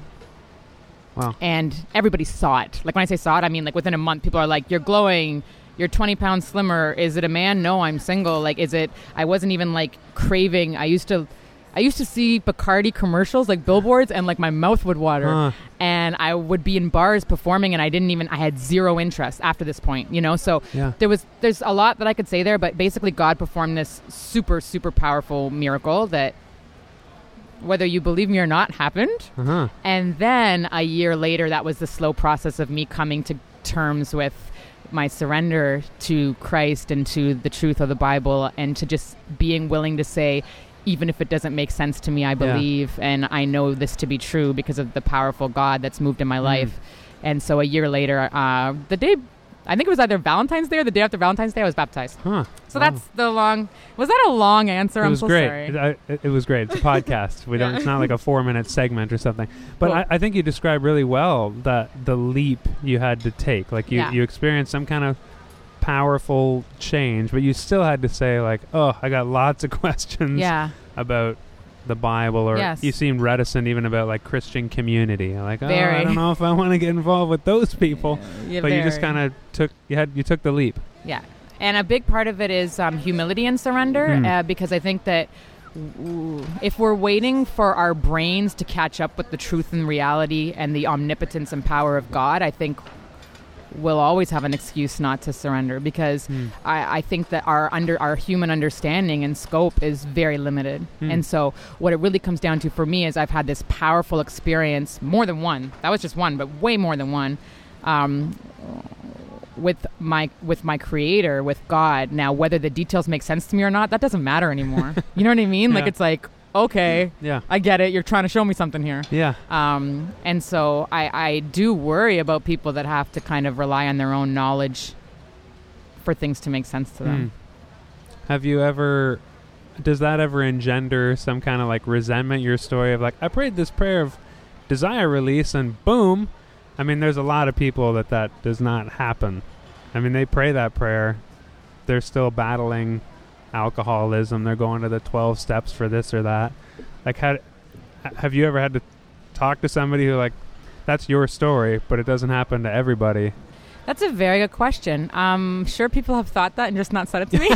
Wow. and everybody saw it. Like when I say saw it, I mean like within a month, people are like, you're glowing. You're twenty pounds slimmer. Is it a man? No, I'm single. Like, is it, I wasn't even like craving. I used to, I used to see Bacardi commercials, like billboards, and like my mouth would water. Huh. And I would be in bars performing, and I didn't even, I had zero interest after this point, you know? So Yeah. there was, there's a lot that I could say there, but basically God performed this super, super powerful miracle that, whether you believe me or not, happened. Uh-huh. And then a year later, that was the slow process of me coming to terms with my surrender to Christ and to the truth of the Bible, and to just being willing to say, even if it doesn't make sense to me, I believe, and I know this to be true because of the powerful God that's moved in my Mm. life. And so a year later, uh, the day, I think it was either Valentine's Day or the day after Valentine's Day, I was baptized. Huh. So Wow. that's the long, was that a long answer? It I'm was so great. sorry. It, I, it, it was great. It's a podcast. We don't. It's not like a four-minute segment or something. But Cool. I, I think you described really well that the leap you had to take. Like you, Yeah. you experienced some kind of powerful change, but you still had to say like, "Oh, I got lots of questions Yeah. about the Bible," or Yes. you seemed reticent even about like Christian community. Like, oh, Very. I don't know if I want to get involved with those people. Yeah, But you just very. kind of took you had you took the leap. Yeah. And a big part of it is um, humility and surrender, Mm. uh, because I think that w- if we're waiting for our brains to catch up with the truth and reality and the omnipotence and power of God, I think we'll always have an excuse not to surrender, because mm. I, I think that our under our human understanding and scope is very limited. Mm. And so what it really comes down to for me is I've had this powerful experience, more than one. That was just one, but way more than one. Um, with my with my creator, with God. Now, whether the details make sense to me or not, that doesn't matter anymore. You know what I mean? Yeah. Like, it's like, okay, yeah, I get it. You're trying to show me something here. Yeah. Um, and so I, I do worry about people that have to kind of rely on their own knowledge for things to make sense to them. Mm. Have you ever, does that ever engender some kind of like resentment, your story of like, I prayed this prayer of desire release and boom. I mean, there's a lot of people that that does not happen. I mean, they pray that prayer. They're still battling alcoholism. They're going to the twelve steps for this or that. Like, how, have you ever had to talk to somebody who, like, that's your story, but it doesn't happen to everybody? That's a very good question. Um, sure, people have thought that and just not said it to me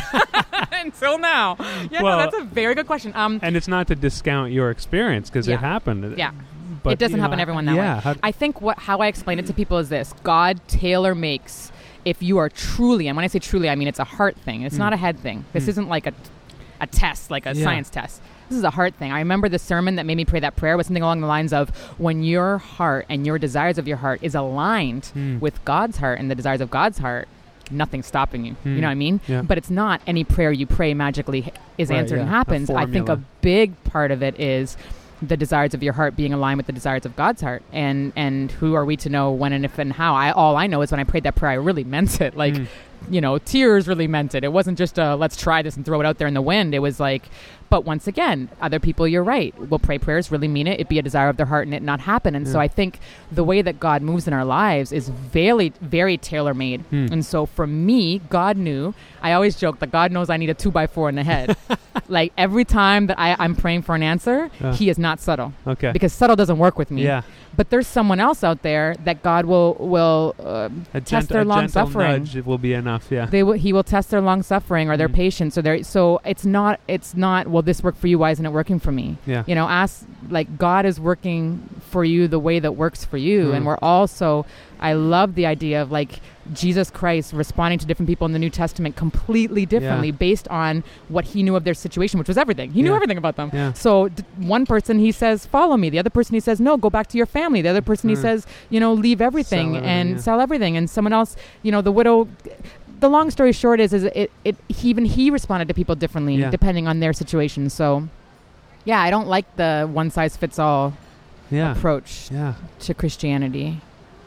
until now. Yeah, well, no, that's a very good question. Um, and it's not to discount your experience, because yeah. it happened. Yeah. But, it doesn't you know, happen to everyone that yeah, way. how I think what how I explain it to people is this. God tailor makes, if you are truly, and when I say truly, I mean it's a heart thing. It's mm. not a head thing. This mm. isn't like a a test, like a yeah. science test. This is a heart thing. I remember the sermon that made me pray that prayer was something along the lines of, when your heart and your desires of your heart is aligned mm. with God's heart and the desires of God's heart, nothing's stopping you. Mm. You know what I mean? Yeah. But it's not any prayer you pray magically is right, answered yeah. and happens. I think a big part of it is the desires of your heart being aligned with the desires of God's heart. And and who are we to know when and if and how? I all I know is when I prayed that prayer, I really meant it. Like, mm. you know, tears really meant it. It wasn't just a let's try this and throw it out there in the wind. It was like, but once again, other people, you're right, will pray prayers, really mean it. It be a desire of their heart and it not happen. And yeah. so I think the way that God moves in our lives is very, very tailor-made. Hmm. And so for me, God knew, I always joke that God knows I need a two by four in the head. Like every time that I, I'm praying for an answer, uh. he is not subtle. Okay. Because subtle doesn't work with me. Yeah. But there's someone else out there that God will will uh, test gent- their long suffering. A gentle nudge will be enough. Yeah. They w- he will test their long suffering or their mm. patience or their. So it's not. It's not. Well, this worked for you. Why isn't it working for me? Yeah. You know, ask like God is working for you the way that works for you, mm. and we're also. I love the idea of like Jesus Christ responding to different people in the New Testament completely differently yeah. based on what he knew of their situation, which was everything. He yeah. knew everything about them. Yeah. So d- one person he says, follow me. The other person he says, no, go back to your family. The other person mm. he says, you know, leave everything, sell everything and yeah. sell everything. And someone else, you know, the widow... The long story short is, is it, it he, even he responded to people differently yeah. depending on their situation. So, yeah, I don't like the one-size-fits-all yeah. approach yeah. to Christianity.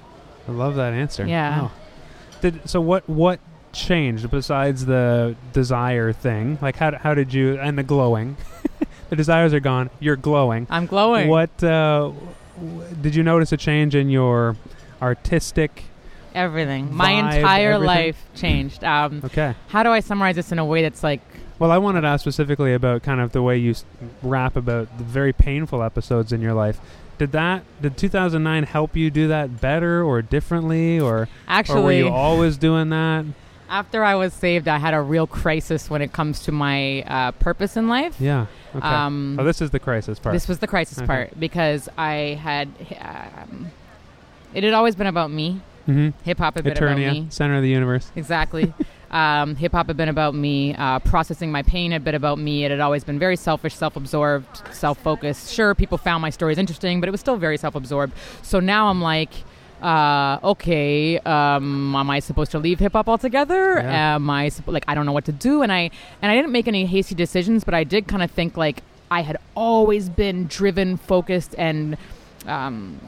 I love that answer. Yeah. Wow. Did so? What what changed besides the desire thing? Like how how did you and the glowing? The desires are gone. You're glowing. I'm glowing. What uh, w- did you notice a change in your artistic? Everything. Vibe, My entire everything? life changed. Um, okay. How do I summarize this in a way that's like? Well, I wanted to ask specifically about kind of the way you s- rap about the very painful episodes in your life. Did that, did two thousand nine help you do that better or differently, or, Actually, or were you always doing that? After I was saved, I had a real crisis when it comes to my uh, purpose in life. Yeah. Okay. Um, oh, this is the crisis part. This was the crisis okay. part because I had, um, it had always been about me. Mm-hmm. Hip hop had been Eternia, about me. Center of the universe. Exactly. um, hip hop had been about me. Uh, processing my pain had been about me. It had always been very selfish, self-absorbed, self-focused. Sure, people found my stories interesting, but it was still very self-absorbed. So now I'm like, uh, okay, um, am I supposed to leave hip hop altogether? Yeah. Am I supp- like I don't know what to do? And I and I didn't make any hasty decisions, but I did kind of think like I had always been driven, focused, and um,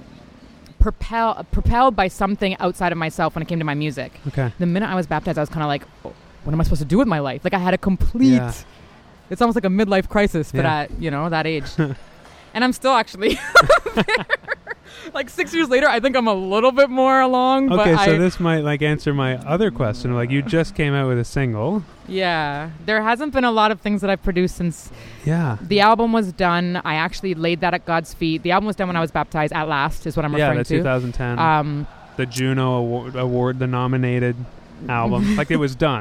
propel, propelled by something outside of myself when it came to my music. Okay. The minute I was baptized, I was kind of like, oh, what am I supposed to do with my life? Like I had a complete, yeah. it's almost like a midlife crisis, but yeah. at, you know, that age. And I'm still actually there. Like six years later, I think I'm a little bit more along. Okay, but so I, this might like answer my other question. Like you just came out with a single. Yeah. There hasn't been a lot of things that I've produced since yeah. the album was done. I actually laid that at God's feet. The album was done when I was baptized at last is what I'm yeah, referring the to. twenty ten. Um, the Juno Award, award the nominated album. Like it was done.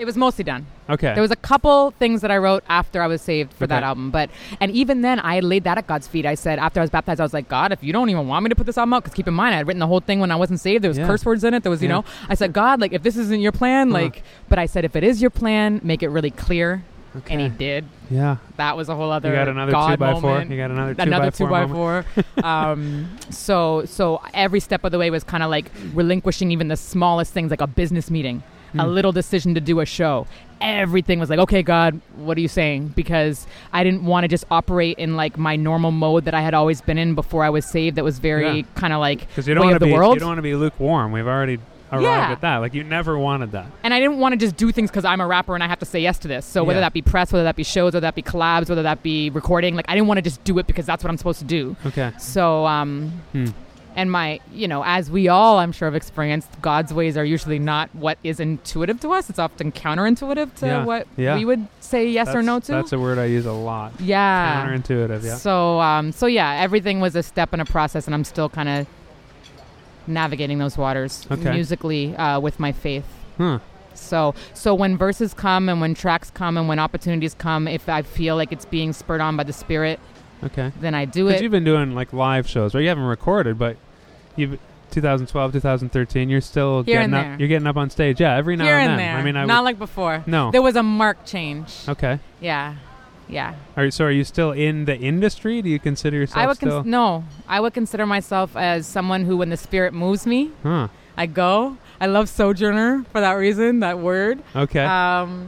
It was mostly done. Okay. There was a couple things that I wrote after I was saved for Okay. that album. But and even then, I laid that at God's feet. I said, after I was baptized, I was like, God, if you don't even want me to put this album out, because keep in mind, I had written the whole thing when I wasn't saved. There was Yeah. curse words in it. There was, you Yeah. know, I said, God, like, if this isn't your plan, Uh-huh. like, but I said, if it is your plan, make it really clear. Okay. And he did. Yeah. That was a whole other You got another God two by four. moment. You got another two another by two four. by moment. four. um, so so every step of the way was kind of like relinquishing even the smallest things, like a business meeting, a Hmm. little decision to do a show. Everything was like, okay, God, what are you saying? Because I didn't want to just operate in like my normal mode that I had always been in before I was saved. That was very Yeah. kind of like Because you don't way want of to the be world. you don't want to be lukewarm. We've already arrived Yeah. at that. Like you never wanted that. And I didn't want to just do things because I'm a rapper and I have to say yes to this. So whether Yeah. that be press, whether that be shows, whether that be collabs, whether that be recording, like I didn't want to just do it because that's what I'm supposed to do. Okay. So, um, Hmm. and my, you know, as we all, I'm sure, have experienced, God's ways are usually not what is intuitive to us. It's often counterintuitive to Yeah. what Yeah. we would say yes or That's- no to. That's a word I use a lot. yeah. Counterintuitive. Yeah. So, um, so yeah, everything was a step in a process, and I'm still kind of navigating those waters Okay. musically uh, with my faith. Huh. So, so when verses come and when tracks come and when opportunities come, if I feel like it's being spurred on by the Spirit, Okay. then I do Because it. you've been doing like live shows, right? You haven't recorded, but you've twenty twelve, twenty thirteen. You're still Here getting and up. there. You're getting up on stage, yeah, every now Here and and then. there. I mean, I not would, like before. no. There was a marked change. Okay. Yeah. Yeah. Are you, so are you still in the industry? Do you consider yourself I would still? cons- no. I would consider myself as someone who, when the Spirit moves me, huh. I go. I love Sojourner for that reason, that word. Okay. Um,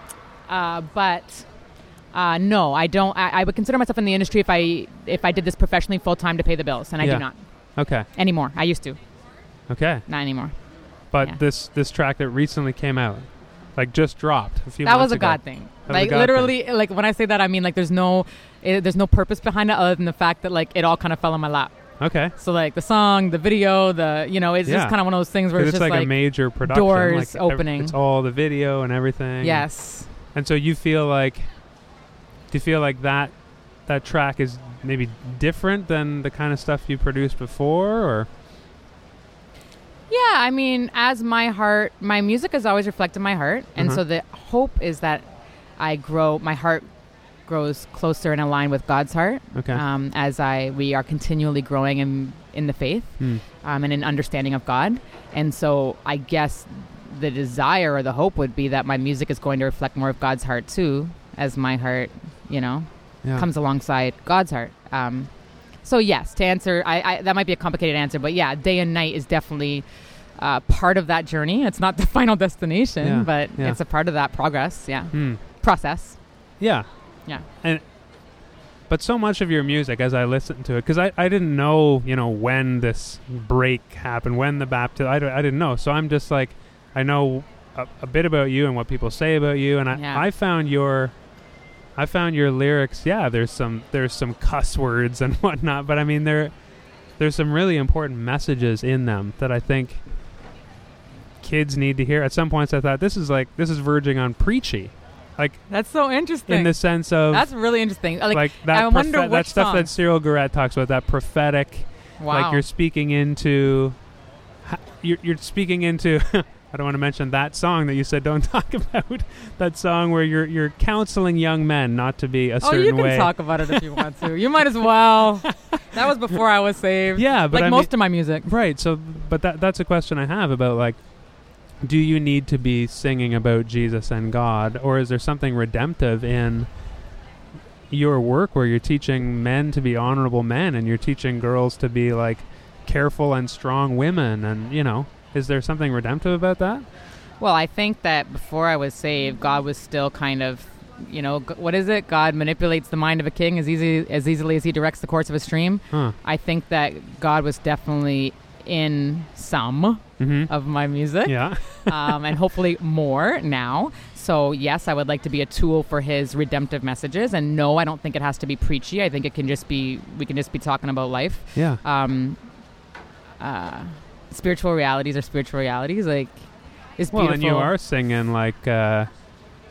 uh, but uh, no, I don't. I, I would consider myself in the industry if I if I did this professionally full time to pay the bills, and I Yeah. do not okay. anymore. I used to, Okay. not anymore. But Yeah. this this track that recently came out, like just dropped a few That months was a ago. God thing. That was a Like God literally, like when I say that, I mean like there's no, it, there's no purpose behind it other than the fact that like it all kind of fell in my lap. Okay. So like the song, the video, the you know, it's Yeah. just kind of one of those things where 'Cause it's, it's just like, like, a major production. doors like ev- opening. It's all the video and everything. yes. And so you feel like, do you feel like that that track is maybe different than the kind of stuff you produced before, or? Yeah, I mean, as my heart, my music has always reflected my heart, and Uh-huh. so the hope is that I grow, my heart grows closer and aligned with God's heart. Okay. Um, as I, we are continually growing in in the faith, Hmm. um, and in understanding of God, and so I guess the desire or the hope would be that my music is going to reflect more of God's heart too, as my heart, you know, Yeah. comes alongside God's heart. Um, so yes, to answer, I, I that might be a complicated answer, but yeah, day and night is definitely uh, part of that journey. It's not the final destination, Yeah, but yeah. it's a part of that progress. Yeah, Hmm. process. Yeah. Yeah. And but so much of your music, as I listened to it, because I, I didn't know, you know, when this break happened, when the baptism, I, don't- I didn't know. So I'm just like, I know a, a bit about you and what people say about you, and I, Yeah. I found your, I found your lyrics. Yeah, there's some there's some cuss words and whatnot, but I mean there, there's some really important messages in them that I think kids need to hear. At some points, I thought this is like this is verging on preachy, like That's so interesting. in the sense of That's really interesting. Like, like that I wonder prophet- that which stuff song. that Cyril Garrett talks about, that prophetic, Wow. like you're speaking into, ha- you're, you're speaking into. I don't want to mention that song that you said don't talk about. That song where you're you're counseling young men not to be a Oh, certain you can way. talk about it if you want to. You might as well. That was before I was saved. Yeah, but like I most mean, of my music. right. So, but that that's a question I have about, like, do you need to be singing about Jesus and God, or is there something redemptive in your work where you're teaching men to be honorable men and you're teaching girls to be like careful and strong women, and you know, is there something redemptive about that? Well, I think that before I was saved, God was still kind of, you know, g- what is it? God manipulates the mind of a king as easy as easily as he directs the course of a stream. Huh. I think that God was definitely in some Mm-hmm. of my music, Yeah. um, and hopefully more now. So yes, I would like to be a tool for his redemptive messages. And no, I don't think it has to be preachy. I think it can just be, we can just be talking about life. Yeah. Um, uh, spiritual realities are spiritual realities. Like, it's Well, beautiful. and you are singing like uh,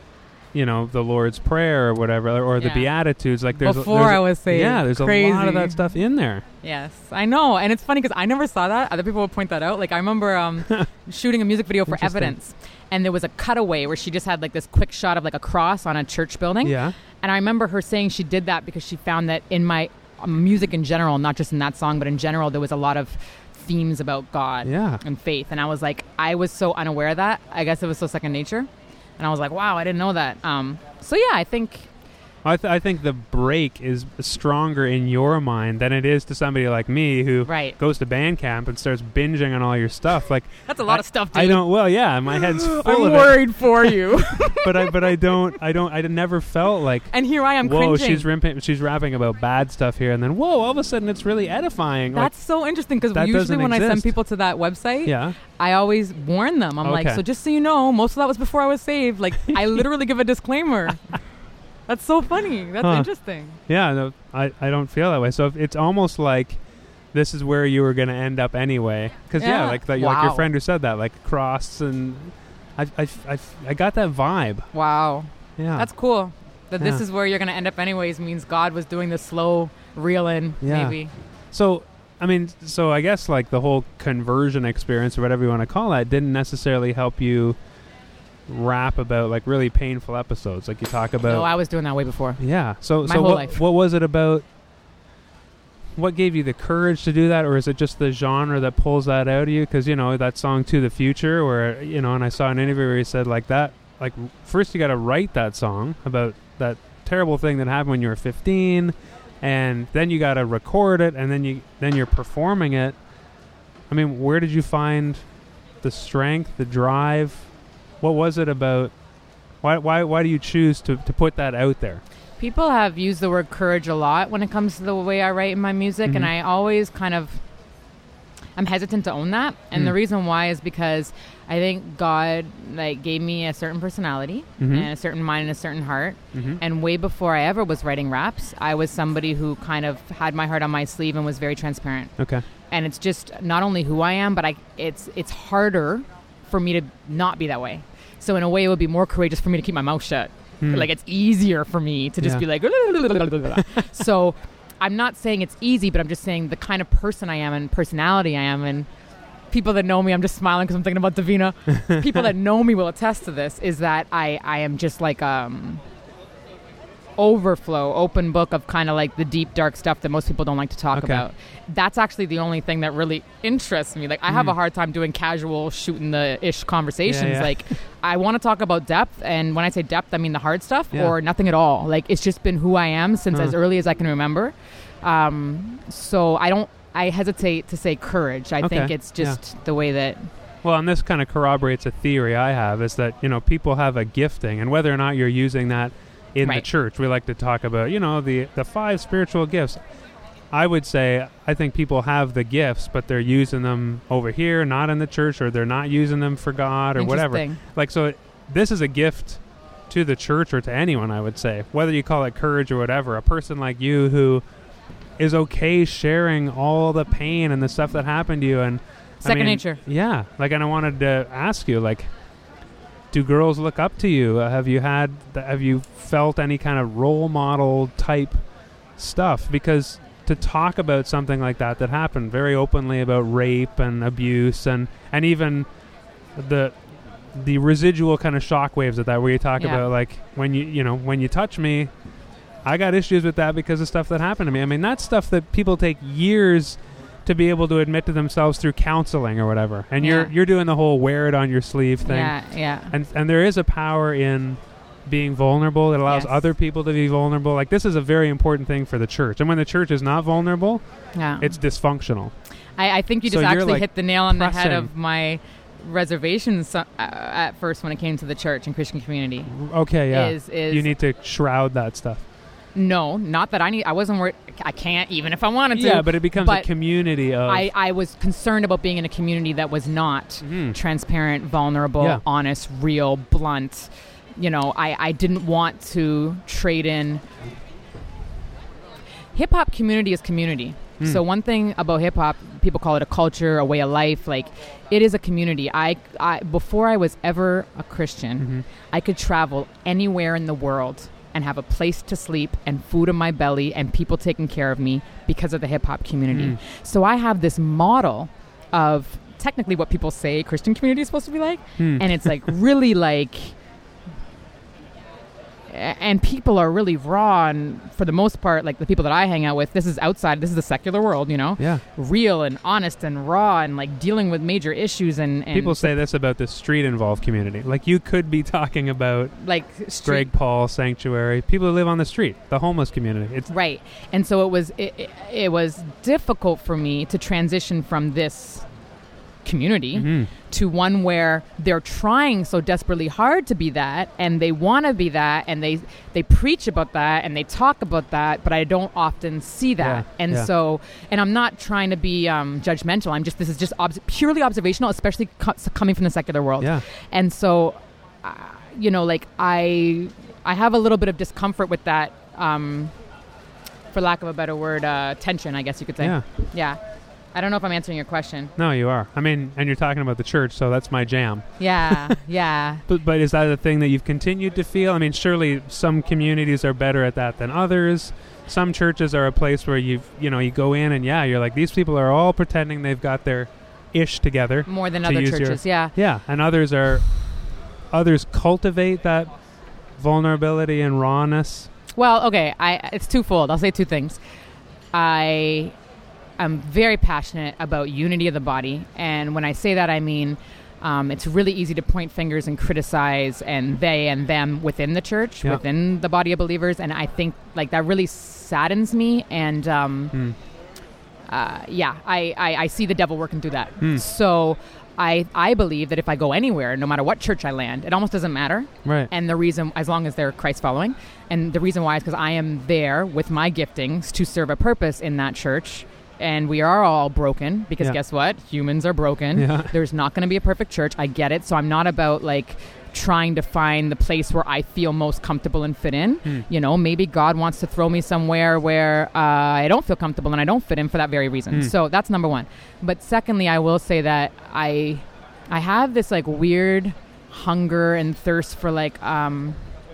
you know, the Lord's Prayer or whatever, or the Yeah. Beatitudes. Like there's Before there's I was saved. yeah, there's Crazy. a lot of that stuff in there. Yes, I know, and it's funny because I never saw that. Other people would point that out. Like I remember um, shooting a music video for Interesting. Evidence, and there was a cutaway where she just had like this quick shot of like a cross on a church building. Yeah. And I remember her saying she did that because she found that in my um, music in general, not just in that song, but in general, there was a lot of themes about God Yeah. and faith. And I was like, I was so unaware of that. I guess it was so second nature. And I was like, wow, I didn't know that. Um, so yeah, I think... I, th- I think the break is stronger in your mind than it is to somebody like me who Right. goes to Bandcamp and starts binging on all your stuff. Like That's a lot I, of stuff, dude. I don't. Well, yeah, my head's full I'm of worried for you. it. But I, but I don't. I don't. I never felt like. And here I am Whoa, cringing. she's ripping, she's rapping about bad stuff here, and then whoa, all of a sudden it's really edifying. That's so interesting because that usually doesn't when I send exist. people to that website, like, yeah, I always warn them. I'm like, Okay. so just so you know, most of that was before I was saved. Like, I literally give a disclaimer. That's so funny. That's Huh. interesting. yeah. No, I, I don't feel that way. So if it's almost like this is where you were going to end up anyway. Because yeah. Yeah. like the, like your Wow. friend who said that, like cross, and I I, I, I got that vibe. Wow. Yeah, That's cool. That this Yeah. is where you're going to end up anyways means God was doing the slow reel in, Yeah. maybe. So, I mean, so I guess like the whole conversion experience or whatever you want to call that didn't necessarily help you rap about like really painful episodes, like you talk about. No, I was doing that way before. Yeah. So, My so whole what, life. what was it about? What gave you the courage to do that, or is it just the genre that pulls that out of you? Because you know that song "To the Future," where you know, and I saw an interview where he said like that, like first you got to write that song about that terrible thing that happened when you were fifteen, and then you got to record it, and then you then you're performing it. I mean, where did you find the strength, the drive? What was it about? Why why why do you choose to, to put that out there? People have used the word courage a lot when it comes to the way I write in my music, Mhm. and I always kind of, I'm hesitant to own that. And Mm. the reason why is because I think God like gave me a certain personality Mhm. and a certain mind and a certain heart. Mm-hmm. And way before I ever was writing raps, I was somebody who kind of had my heart on my sleeve and was very transparent. Okay. And it's just not only who I am, but I it's it's harder for me to not be that way. So in a way, it would be more courageous for me to keep my mouth shut. Hmm. Like it's easier for me to just Yeah. be like. So I'm not saying it's easy, but I'm just saying the kind of person I am and personality I am, and people that know me, I'm just smiling because I'm thinking about Davina. People that know me will attest to this. Is that I I am just like um. overflow, open book of kind of like the deep, dark stuff that most people don't like to talk Okay. about. That's actually the only thing that really interests me. Like, I have Mm. a hard time doing casual shooting the ish conversations. Yeah, yeah. Like, I want to talk about depth, and when I say depth, I mean the hard stuff Yeah. or nothing at all. Like, it's just been who I am since Huh. as early as I can remember. Um, so I don't. I hesitate to say courage. I Okay. think it's just the way that. Well, and this kind of corroborates a theory I have, is that, you know, people have a gifting, and whether or not you're using that in the Right. church, we like to talk about, you know, the, the five spiritual gifts. I would say I think people have the gifts, but they're using them over here, not in the church, or they're not using them for God or whatever. Interesting. Like, so this is a gift to the church or to anyone, I would say, whether you call it courage or whatever. A person like you who is okay sharing all the pain and the stuff that happened to you, and I Second mean, nature. Yeah, like, and I wanted to ask you, like, do girls look up to you? Uh, have you had, th- have you felt any kind of role model type stuff? Because to talk about something like that that happened very openly about rape and abuse and and even the the residual kind of shockwaves of that, where you talk Yeah. about like when you you know when you touch me, I got issues with that because of stuff that happened to me. I mean, that's stuff that people take years to be able to admit to themselves through counseling or whatever. And Yeah. you're you're doing the whole wear it on your sleeve thing. Yeah, yeah. And and there is a power in being vulnerable. It allows Yes. other people to be vulnerable. Like, this is a very important thing for the church. And when the church is not vulnerable, Yeah. it's dysfunctional. I, I think you So just you're, actually like, hit the nail on the head pressing. of my reservations uh, at first when it came to the church and Christian community. Okay, yeah. Is- is- you need to shroud that stuff. No, not that I need. I wasn't worried. I can't even if I wanted to. Yeah, but it becomes But a community of... I, I was concerned about being in a community that was not Mhm. transparent, vulnerable, Yeah. honest, real, blunt. You know, I, I didn't want to trade in. Hip hop community is community. Mm. So one thing about hip hop, people call it a culture, a way of life. Like, it is a community. I, I before I was ever a Christian, mm-hmm. I could travel anywhere in the world and have a place to sleep and food in my belly and people taking care of me because of the hip hop community. Mm. So I have this model of technically what people say Christian community is supposed to be like. Mm. And it's like really like, and people are really raw, and for the most part, like the people that I hang out with, this is outside, this is the secular world, you know? Yeah. Real and honest and raw and like dealing with major issues. And, and people say this about the street-involved community. Like, you could be talking about like Greg Paul Sanctuary, people who live on the street, the homeless community. It's right. And so it was, it, it, it was difficult for me to transition from this community mm-hmm. to one where they're trying so desperately hard to be that, and they want to be that, and they they preach about that, and they talk about that, but I don't often see that. Yeah, and yeah. so, and I'm not trying to be um, judgmental. I'm just, this is just obs- purely observational, especially co- coming from the secular world. Yeah. And so, uh, you know, like I I have a little bit of discomfort with that, um, for lack of a better word, uh, tension, I guess you could say. Yeah. Yeah. I don't know if I'm answering your question. No, you are. I mean, and you're talking about the church, so that's my jam. Yeah, yeah. But but is that a thing that you've continued to feel? I mean, surely some communities are better at that than others. Some churches are a place where you've, you know, you go in and yeah, you're like, these people are all pretending they've got their ish together. More than other churches, your, yeah. Yeah, and others are, others cultivate that vulnerability and rawness. Well, okay, I it's twofold. I'll say two things. I... I'm very passionate about unity of the body. And when I say that, I mean, um, it's really easy to point fingers and criticize and they and them within the church, yeah. within the body of believers. And I think like that really saddens me. And um, mm. uh, yeah, I, I, I see the devil working through that. Mm. So I I believe that if I go anywhere, no matter what church I land, it almost doesn't matter. Right. And the reason, as long as they're Christ following, and the reason why is because I am there with my giftings to serve a purpose in that church. And we are all broken because yeah. guess what? Humans are broken. Yeah. There's not going to be a perfect church. I get it. So I'm not about like trying to find the place where I feel most comfortable and fit in. Mm. You know, maybe God wants to throw me somewhere where uh, I don't feel comfortable and I don't fit in for that very reason. Mm. So that's number one. But secondly, I will say that I, I have this like weird hunger and thirst for like um,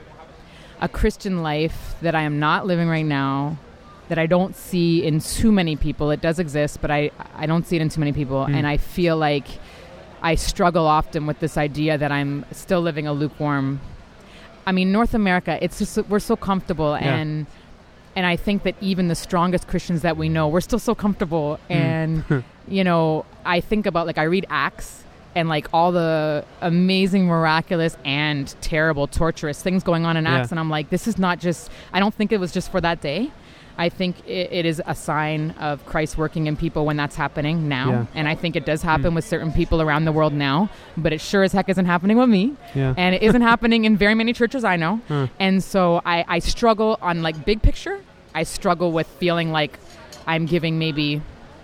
a Christian life that I am not living right now, that I don't see in too many people. It does exist, but I, I don't see it in too many people. Mm. And I feel like I struggle often with this idea that I'm still living a lukewarm... I mean, North America, it's just, we're so comfortable. Yeah. And and I think that even the strongest Christians that we know, we're still so comfortable. Mm. And, you know, I think about, like, I read Acts and, like, all the amazing, miraculous, and terrible, torturous things going on in Acts. Yeah. And I'm like, this is not just... I don't think it was just for that day. I think it, it is a sign of Christ working in people when that's happening now. Yeah. And I think it does happen mm. with certain people around the world now, but it sure as heck isn't happening with me. Yeah. And it isn't happening in very many churches I know. Huh. And so I, I struggle on like big picture. I struggle with feeling like I'm giving maybe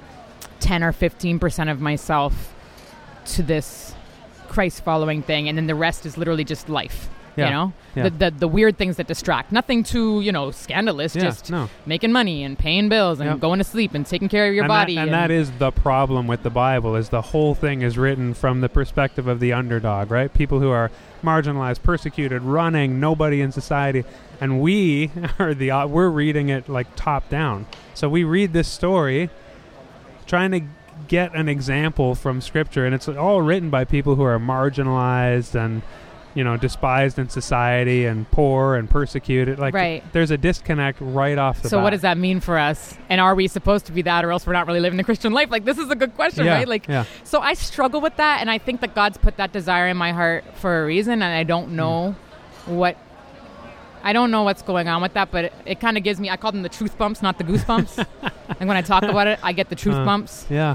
ten or fifteen percent of myself to this Christ following thing. And then the rest is literally just life. Yeah. You know, yeah. the, the the weird things that distract. Nothing too, you know, scandalous. Yeah, just no. making money and paying bills and yep. going to sleep and taking care of your and body. That, and, and that is the problem with the Bible, is the whole thing is written from the perspective of the underdog, right? People who are marginalized, persecuted, running, nobody in society. And we are the uh, we're reading it like top down. So we read this story trying to get an example from Scripture, and it's all written by people who are marginalized and, you know, despised in society and poor and persecuted. Like, right. There's a disconnect right off the so bat. So what does that mean for us? And are we supposed to be that, or else we're not really living the Christian life? Like, this is a good question, yeah, right? Like, yeah. So I struggle with that, and I think that God's put that desire in my heart for a reason, and I don't know mm. what... I don't know what's going on with that, but it, it kind of gives me... I call them the truth bumps, not the goosebumps. And when I talk about it, I get the truth uh, bumps. Yeah.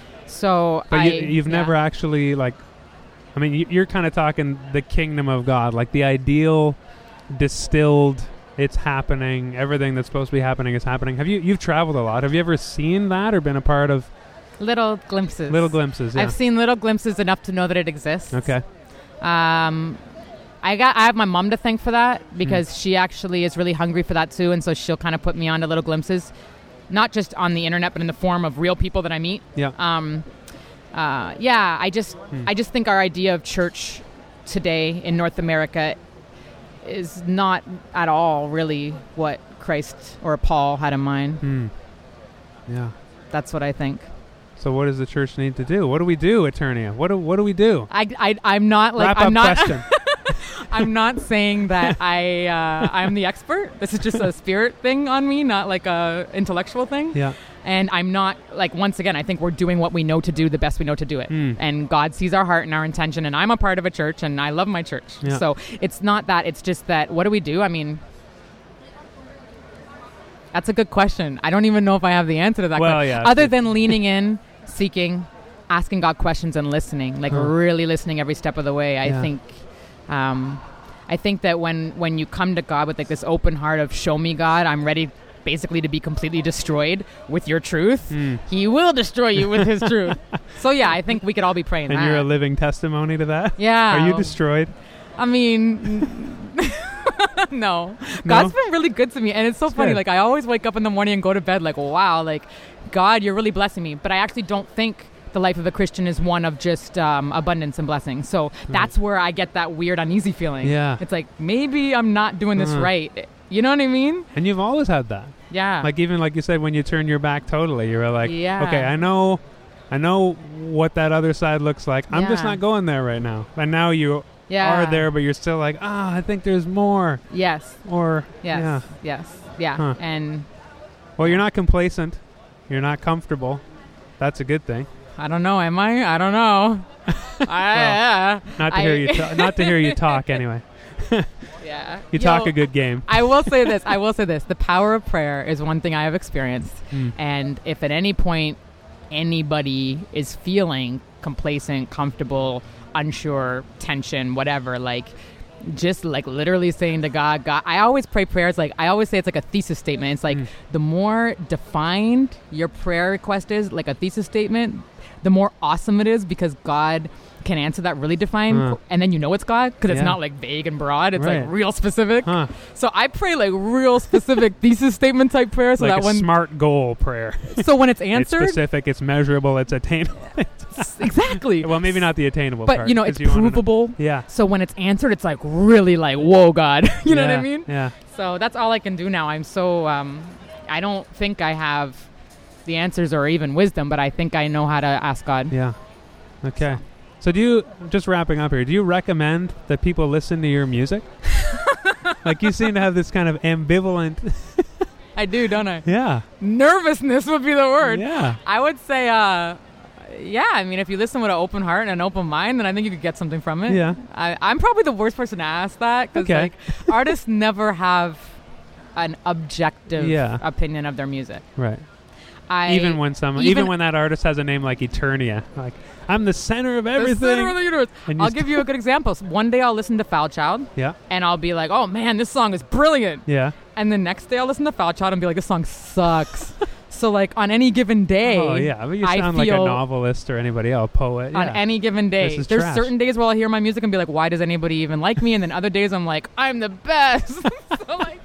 So but I... you, you've yeah. never actually, like... I mean, you're kind of talking the kingdom of God, like the ideal distilled, it's happening, everything that's supposed to be happening is happening. Have you, you've traveled a lot. Have you ever seen that or been a part of... Little glimpses. Little glimpses, yeah. I've seen little glimpses enough to know that it exists. Okay. Um, I got. I have my mom to thank for that, because mm. she actually is really hungry for that too, and so she'll kind of put me on to little glimpses. not just on the internet, but in the form of real people that I meet. Yeah. Um, uh, yeah, I just, Hmm. I just think our idea of church today in North America is not at all really what Christ or Paul had in mind. Hmm. Yeah. That's what I think. So what does the church need to do? What do we do, Eternia? What do what do we do? I, I, I'm not like Wrap I'm up not. question. I'm not saying that I uh, I'm the expert. This is just a spirit thing on me, not like a intellectual thing. Yeah. And I'm not like once again. I think we're doing what we know to do, the best we know to do it. Mm. And God sees our heart and our intention. And I'm a part of a church, and I love my church. Yeah. So it's not that. It's just that. What do we do? I mean, that's a good question. I don't even know if I have the answer to that. Well, question. yeah. Other than leaning in, seeking, asking God questions, and listening, like Huh. really listening every step of the way. I Yeah. think. Um, I think that when, when you come to God with like this open heart of show me God, I'm ready basically to be completely destroyed with your truth. Mm. He will destroy you with his truth. So yeah, I think we could all be praying And that. you're a living testimony to that? Yeah. Are you destroyed? I mean, no. No? God's been really good to me. And it's so That's funny. good. Like I always wake up in the morning and go to bed like, wow, like God, you're really blessing me. But I actually don't think the life of a Christian is one of just um, abundance and blessing. So that's where I get that weird uneasy feeling. Yeah. It's like, maybe I'm not doing this Uh-huh. right. You know what I mean? And you've always had that. Yeah. Like even like you said, when you turn your back totally, you were like, Yeah. okay, I know, I know what that other side looks like. I'm just Yeah. not going there right now. And now you yeah. are there, but you're still like, ah, I think there's more. Yes. Or Yes. yeah. Yes. Yeah. Huh. And Well, you're not complacent. You're not comfortable. That's a good thing. I don't know. Am I? I don't know. I, Not to I- hear you. Ta- not to hear you talk. Anyway, yeah. you Yo, talk a good game. I will say this. I will say this. The power of prayer is one thing I have experienced. Mm. And if at any point anybody is feeling complacent, comfortable, unsure, tension, whatever, like just like literally saying to God, God, I always pray prayers like, I always say it's like a thesis statement. It's like Mm. the more defined your prayer request is, like a thesis statement, the more awesome it is because God can answer that really defined. Huh. And then you know it's God because it's Yeah. not like vague and broad. It's Right. like real specific. Huh. So I pray like real specific thesis statement type prayer so like that a when smart goal prayer. so when it's It's answered, specific. It's measurable. It's attainable. exactly. Well, maybe not the attainable But part. you know 'cause it's you wanna know- provable. Yeah. So when it's answered, it's like really like whoa, God. you know what Yeah, I mean? Yeah. So that's all I can do now. I'm so um, I don't think I have the answers or even wisdom, but I think I know how to ask God. Yeah. Okay. So do you, just wrapping up here, do you recommend that people listen to your music? Like you seem to have this kind of ambivalent. I do, don't I? Yeah. Nervousness would be the word. Yeah. I would say, uh, yeah, I mean, if you listen with an open heart and an open mind, then I think you could get something from it. Yeah. I, I'm probably the worst person to ask that because Okay. like, artists never have an objective Yeah. opinion of their music. Right. I, even when someone, even, even- when that artist has a name like Eternia, like I'm the center of the everything. center of the universe. And you I'll st- give you a good example. So one day I'll listen to Foul Child Yeah. and I'll be like, oh man, this song is brilliant. Yeah. And the next day I'll listen to Foul Child and be like, this song sucks. So like on any given day, Oh yeah. But you I sound like a feel- novelist or anybody else, poet. on Yeah. any given day. This is There's trash. certain days where I'll hear my music and be like, why does anybody even like me? And then other days I'm like, I'm the best. So like,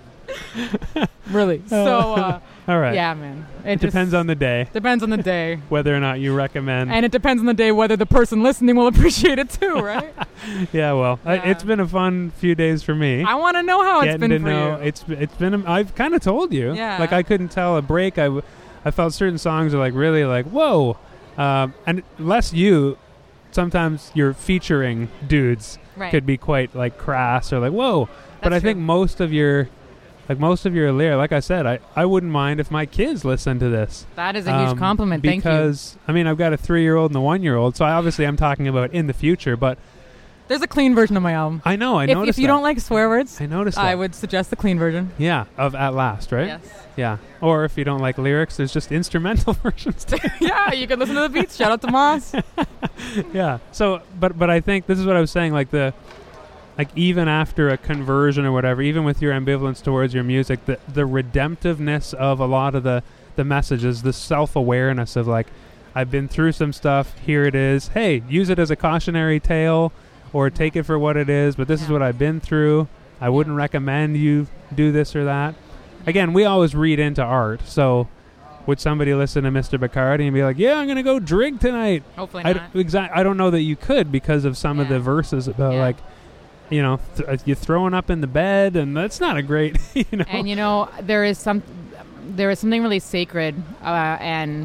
really. So uh, All right. yeah, man. It just depends on the day, depends on the day. whether or not you recommend. And it depends on the day whether the person listening will appreciate it too, right? yeah. Well, I, Yeah. it's been a fun few days for me. I want to know how it's Getting been to for know, you. it's it's been. a- I've kind of told you. Yeah. Like I couldn't tell a break. I, w- I felt certain songs are like really like whoa, um, and less you. Sometimes you're featuring dudes Right. could be quite like crass or like whoa. but I That's think true. most of your, like most of your lyric, like I said, I, I wouldn't mind if my kids listen to this. That is a huge Um, compliment. Thank you. Because I mean I've got a three-year-old and a one-year-old, so I obviously I'm talking about in the future. But There's a clean version of my album. I know I If, noticed if you that. don't like swear words, I noticed I that. would suggest the clean version. Yeah, of At Last, right? Yes. Yeah. Or if you don't like lyrics, there's just instrumental versions too. Yeah, you can listen to the beats. Shout out to Moss. Yeah. So, but but I think this is what I was saying. Like the, like even after a conversion or whatever, even with your ambivalence towards your music, the the redemptiveness of a lot of the the messages, the self awareness of like, I've been through some stuff. Here it is. Hey, use it as a cautionary tale, or take it for what it is. But this is Yeah. what I've been through. I wouldn't recommend you do this or that. again, we always read into art. So would somebody listen to Mister Bacardi and be like, yeah, I'm going to go drink tonight? Hopefully I not. D- exa- I don't know that you could because of some yeah. of the verses about, yeah. like, you know, th- you're throwing up in the bed, and that's not a great, you know. And, you know, there is some, there is something really sacred, uh, and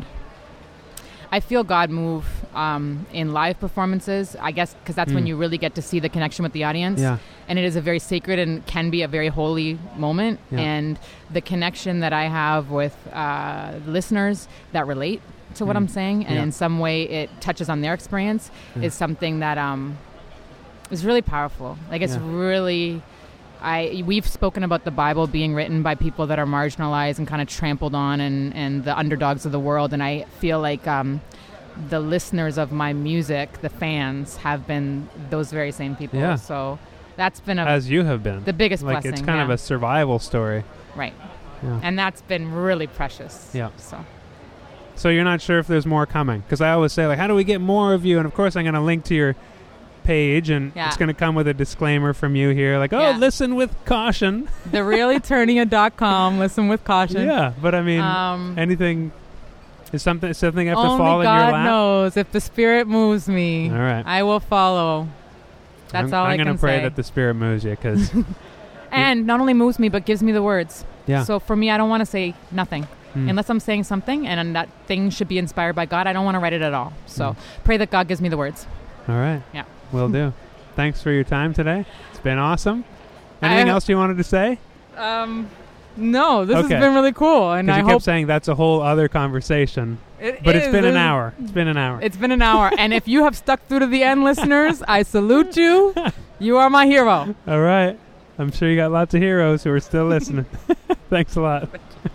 I feel God move um, in live performances, I guess, because that's mm. when you really get to see the connection with the audience. Yeah. And it is a very sacred and can be a very holy moment. Yeah. And the connection that I have with uh, listeners that relate to what mm. I'm saying, and yeah. in some way it touches on their experience, yeah. is something that um, is really powerful. Like, it's yeah. really... I we've spoken about the Bible being written by people that are marginalized and kind of trampled on, and, and the underdogs of the world. And I feel like um, the listeners of my music, the fans, have been those very same people. Yeah. So that's been a, as you have been the biggest like blessing. It's kind yeah. of a survival story, right? Yeah. And that's been really precious. Yeah. So. So you're not sure if there's more coming, because I always say, like, how do we get more of you? And of course, I'm going to link to your page, and yeah. it's going to come with a disclaimer from you here, like, oh, yeah. listen with caution. the real eternia dot com, listen with caution. Yeah, but I mean, um, anything is something something have to only fall God in your lap. knows. If the Spirit moves me, all right, I will follow. That's I'm, all I'm I can say. I'm going to pray that the Spirit moves you, because and not only moves me, but gives me the words. Yeah. So for me, I don't want to say nothing. Mm. Unless I'm saying something and that thing should be inspired by God, I don't want to write it at all. So Mm. pray that God gives me the words. All right. Yeah. Will do. Thanks for your time today. It's been awesome. Anything I, else you wanted to say? Um, no, this okay. has been really cool. And I you hope kept saying that's a whole other conversation. It but is. it's been an hour. It's been an hour. It's been an hour. And if you have stuck through to the end, listeners, I salute you. You are my hero. All right. I'm sure you got lots of heroes who are still listening. Thanks a lot.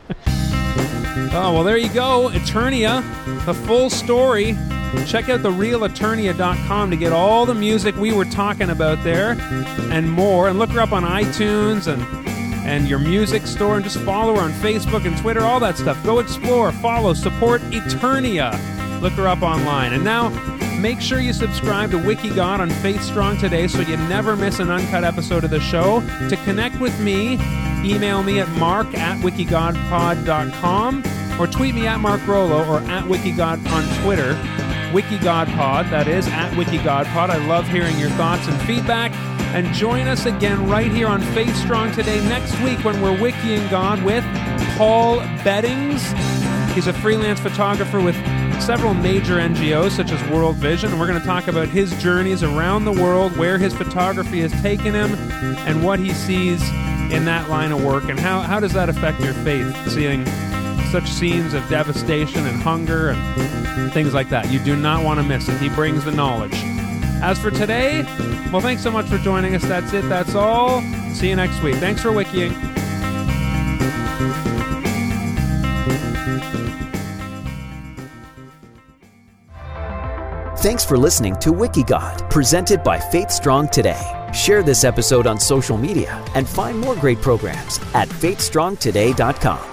Oh, well, there you go. Eternia, the full story. Check out the real eternia dot com to get all the music we were talking about there and more. And look her up on iTunes and and your music store, and just follow her on Facebook and Twitter, all that stuff. Go explore, follow, support Eternia. Look her up online. And now, make sure you subscribe to WikiGod on Faith Strong today so you never miss an uncut episode of the show. To connect with me, email me at mark at wikigodpod dot com or tweet me at Mark Rollo or at WikiGod on Twitter. WikiGodPod, that is, at WikiGodPod. I love hearing your thoughts and feedback. And join us again right here on Faith Strong today next week when we're wikiing God with Paul Beddings. He's a freelance photographer with several major N G Os such as World Vision, and we're going to talk about his journeys around the world, where his photography has taken him, and what he sees in that line of work, and how, how does that affect your faith, seeing such scenes of devastation and hunger and things like that. You do not want to miss it. He brings the knowledge. As for today, well, thanks so much for joining us. That's it. That's all. See you next week. Thanks for wikiing. Thanks for listening to WikiGod, presented by Faith Strong Today. Share this episode on social media and find more great programs at faith strong today dot com.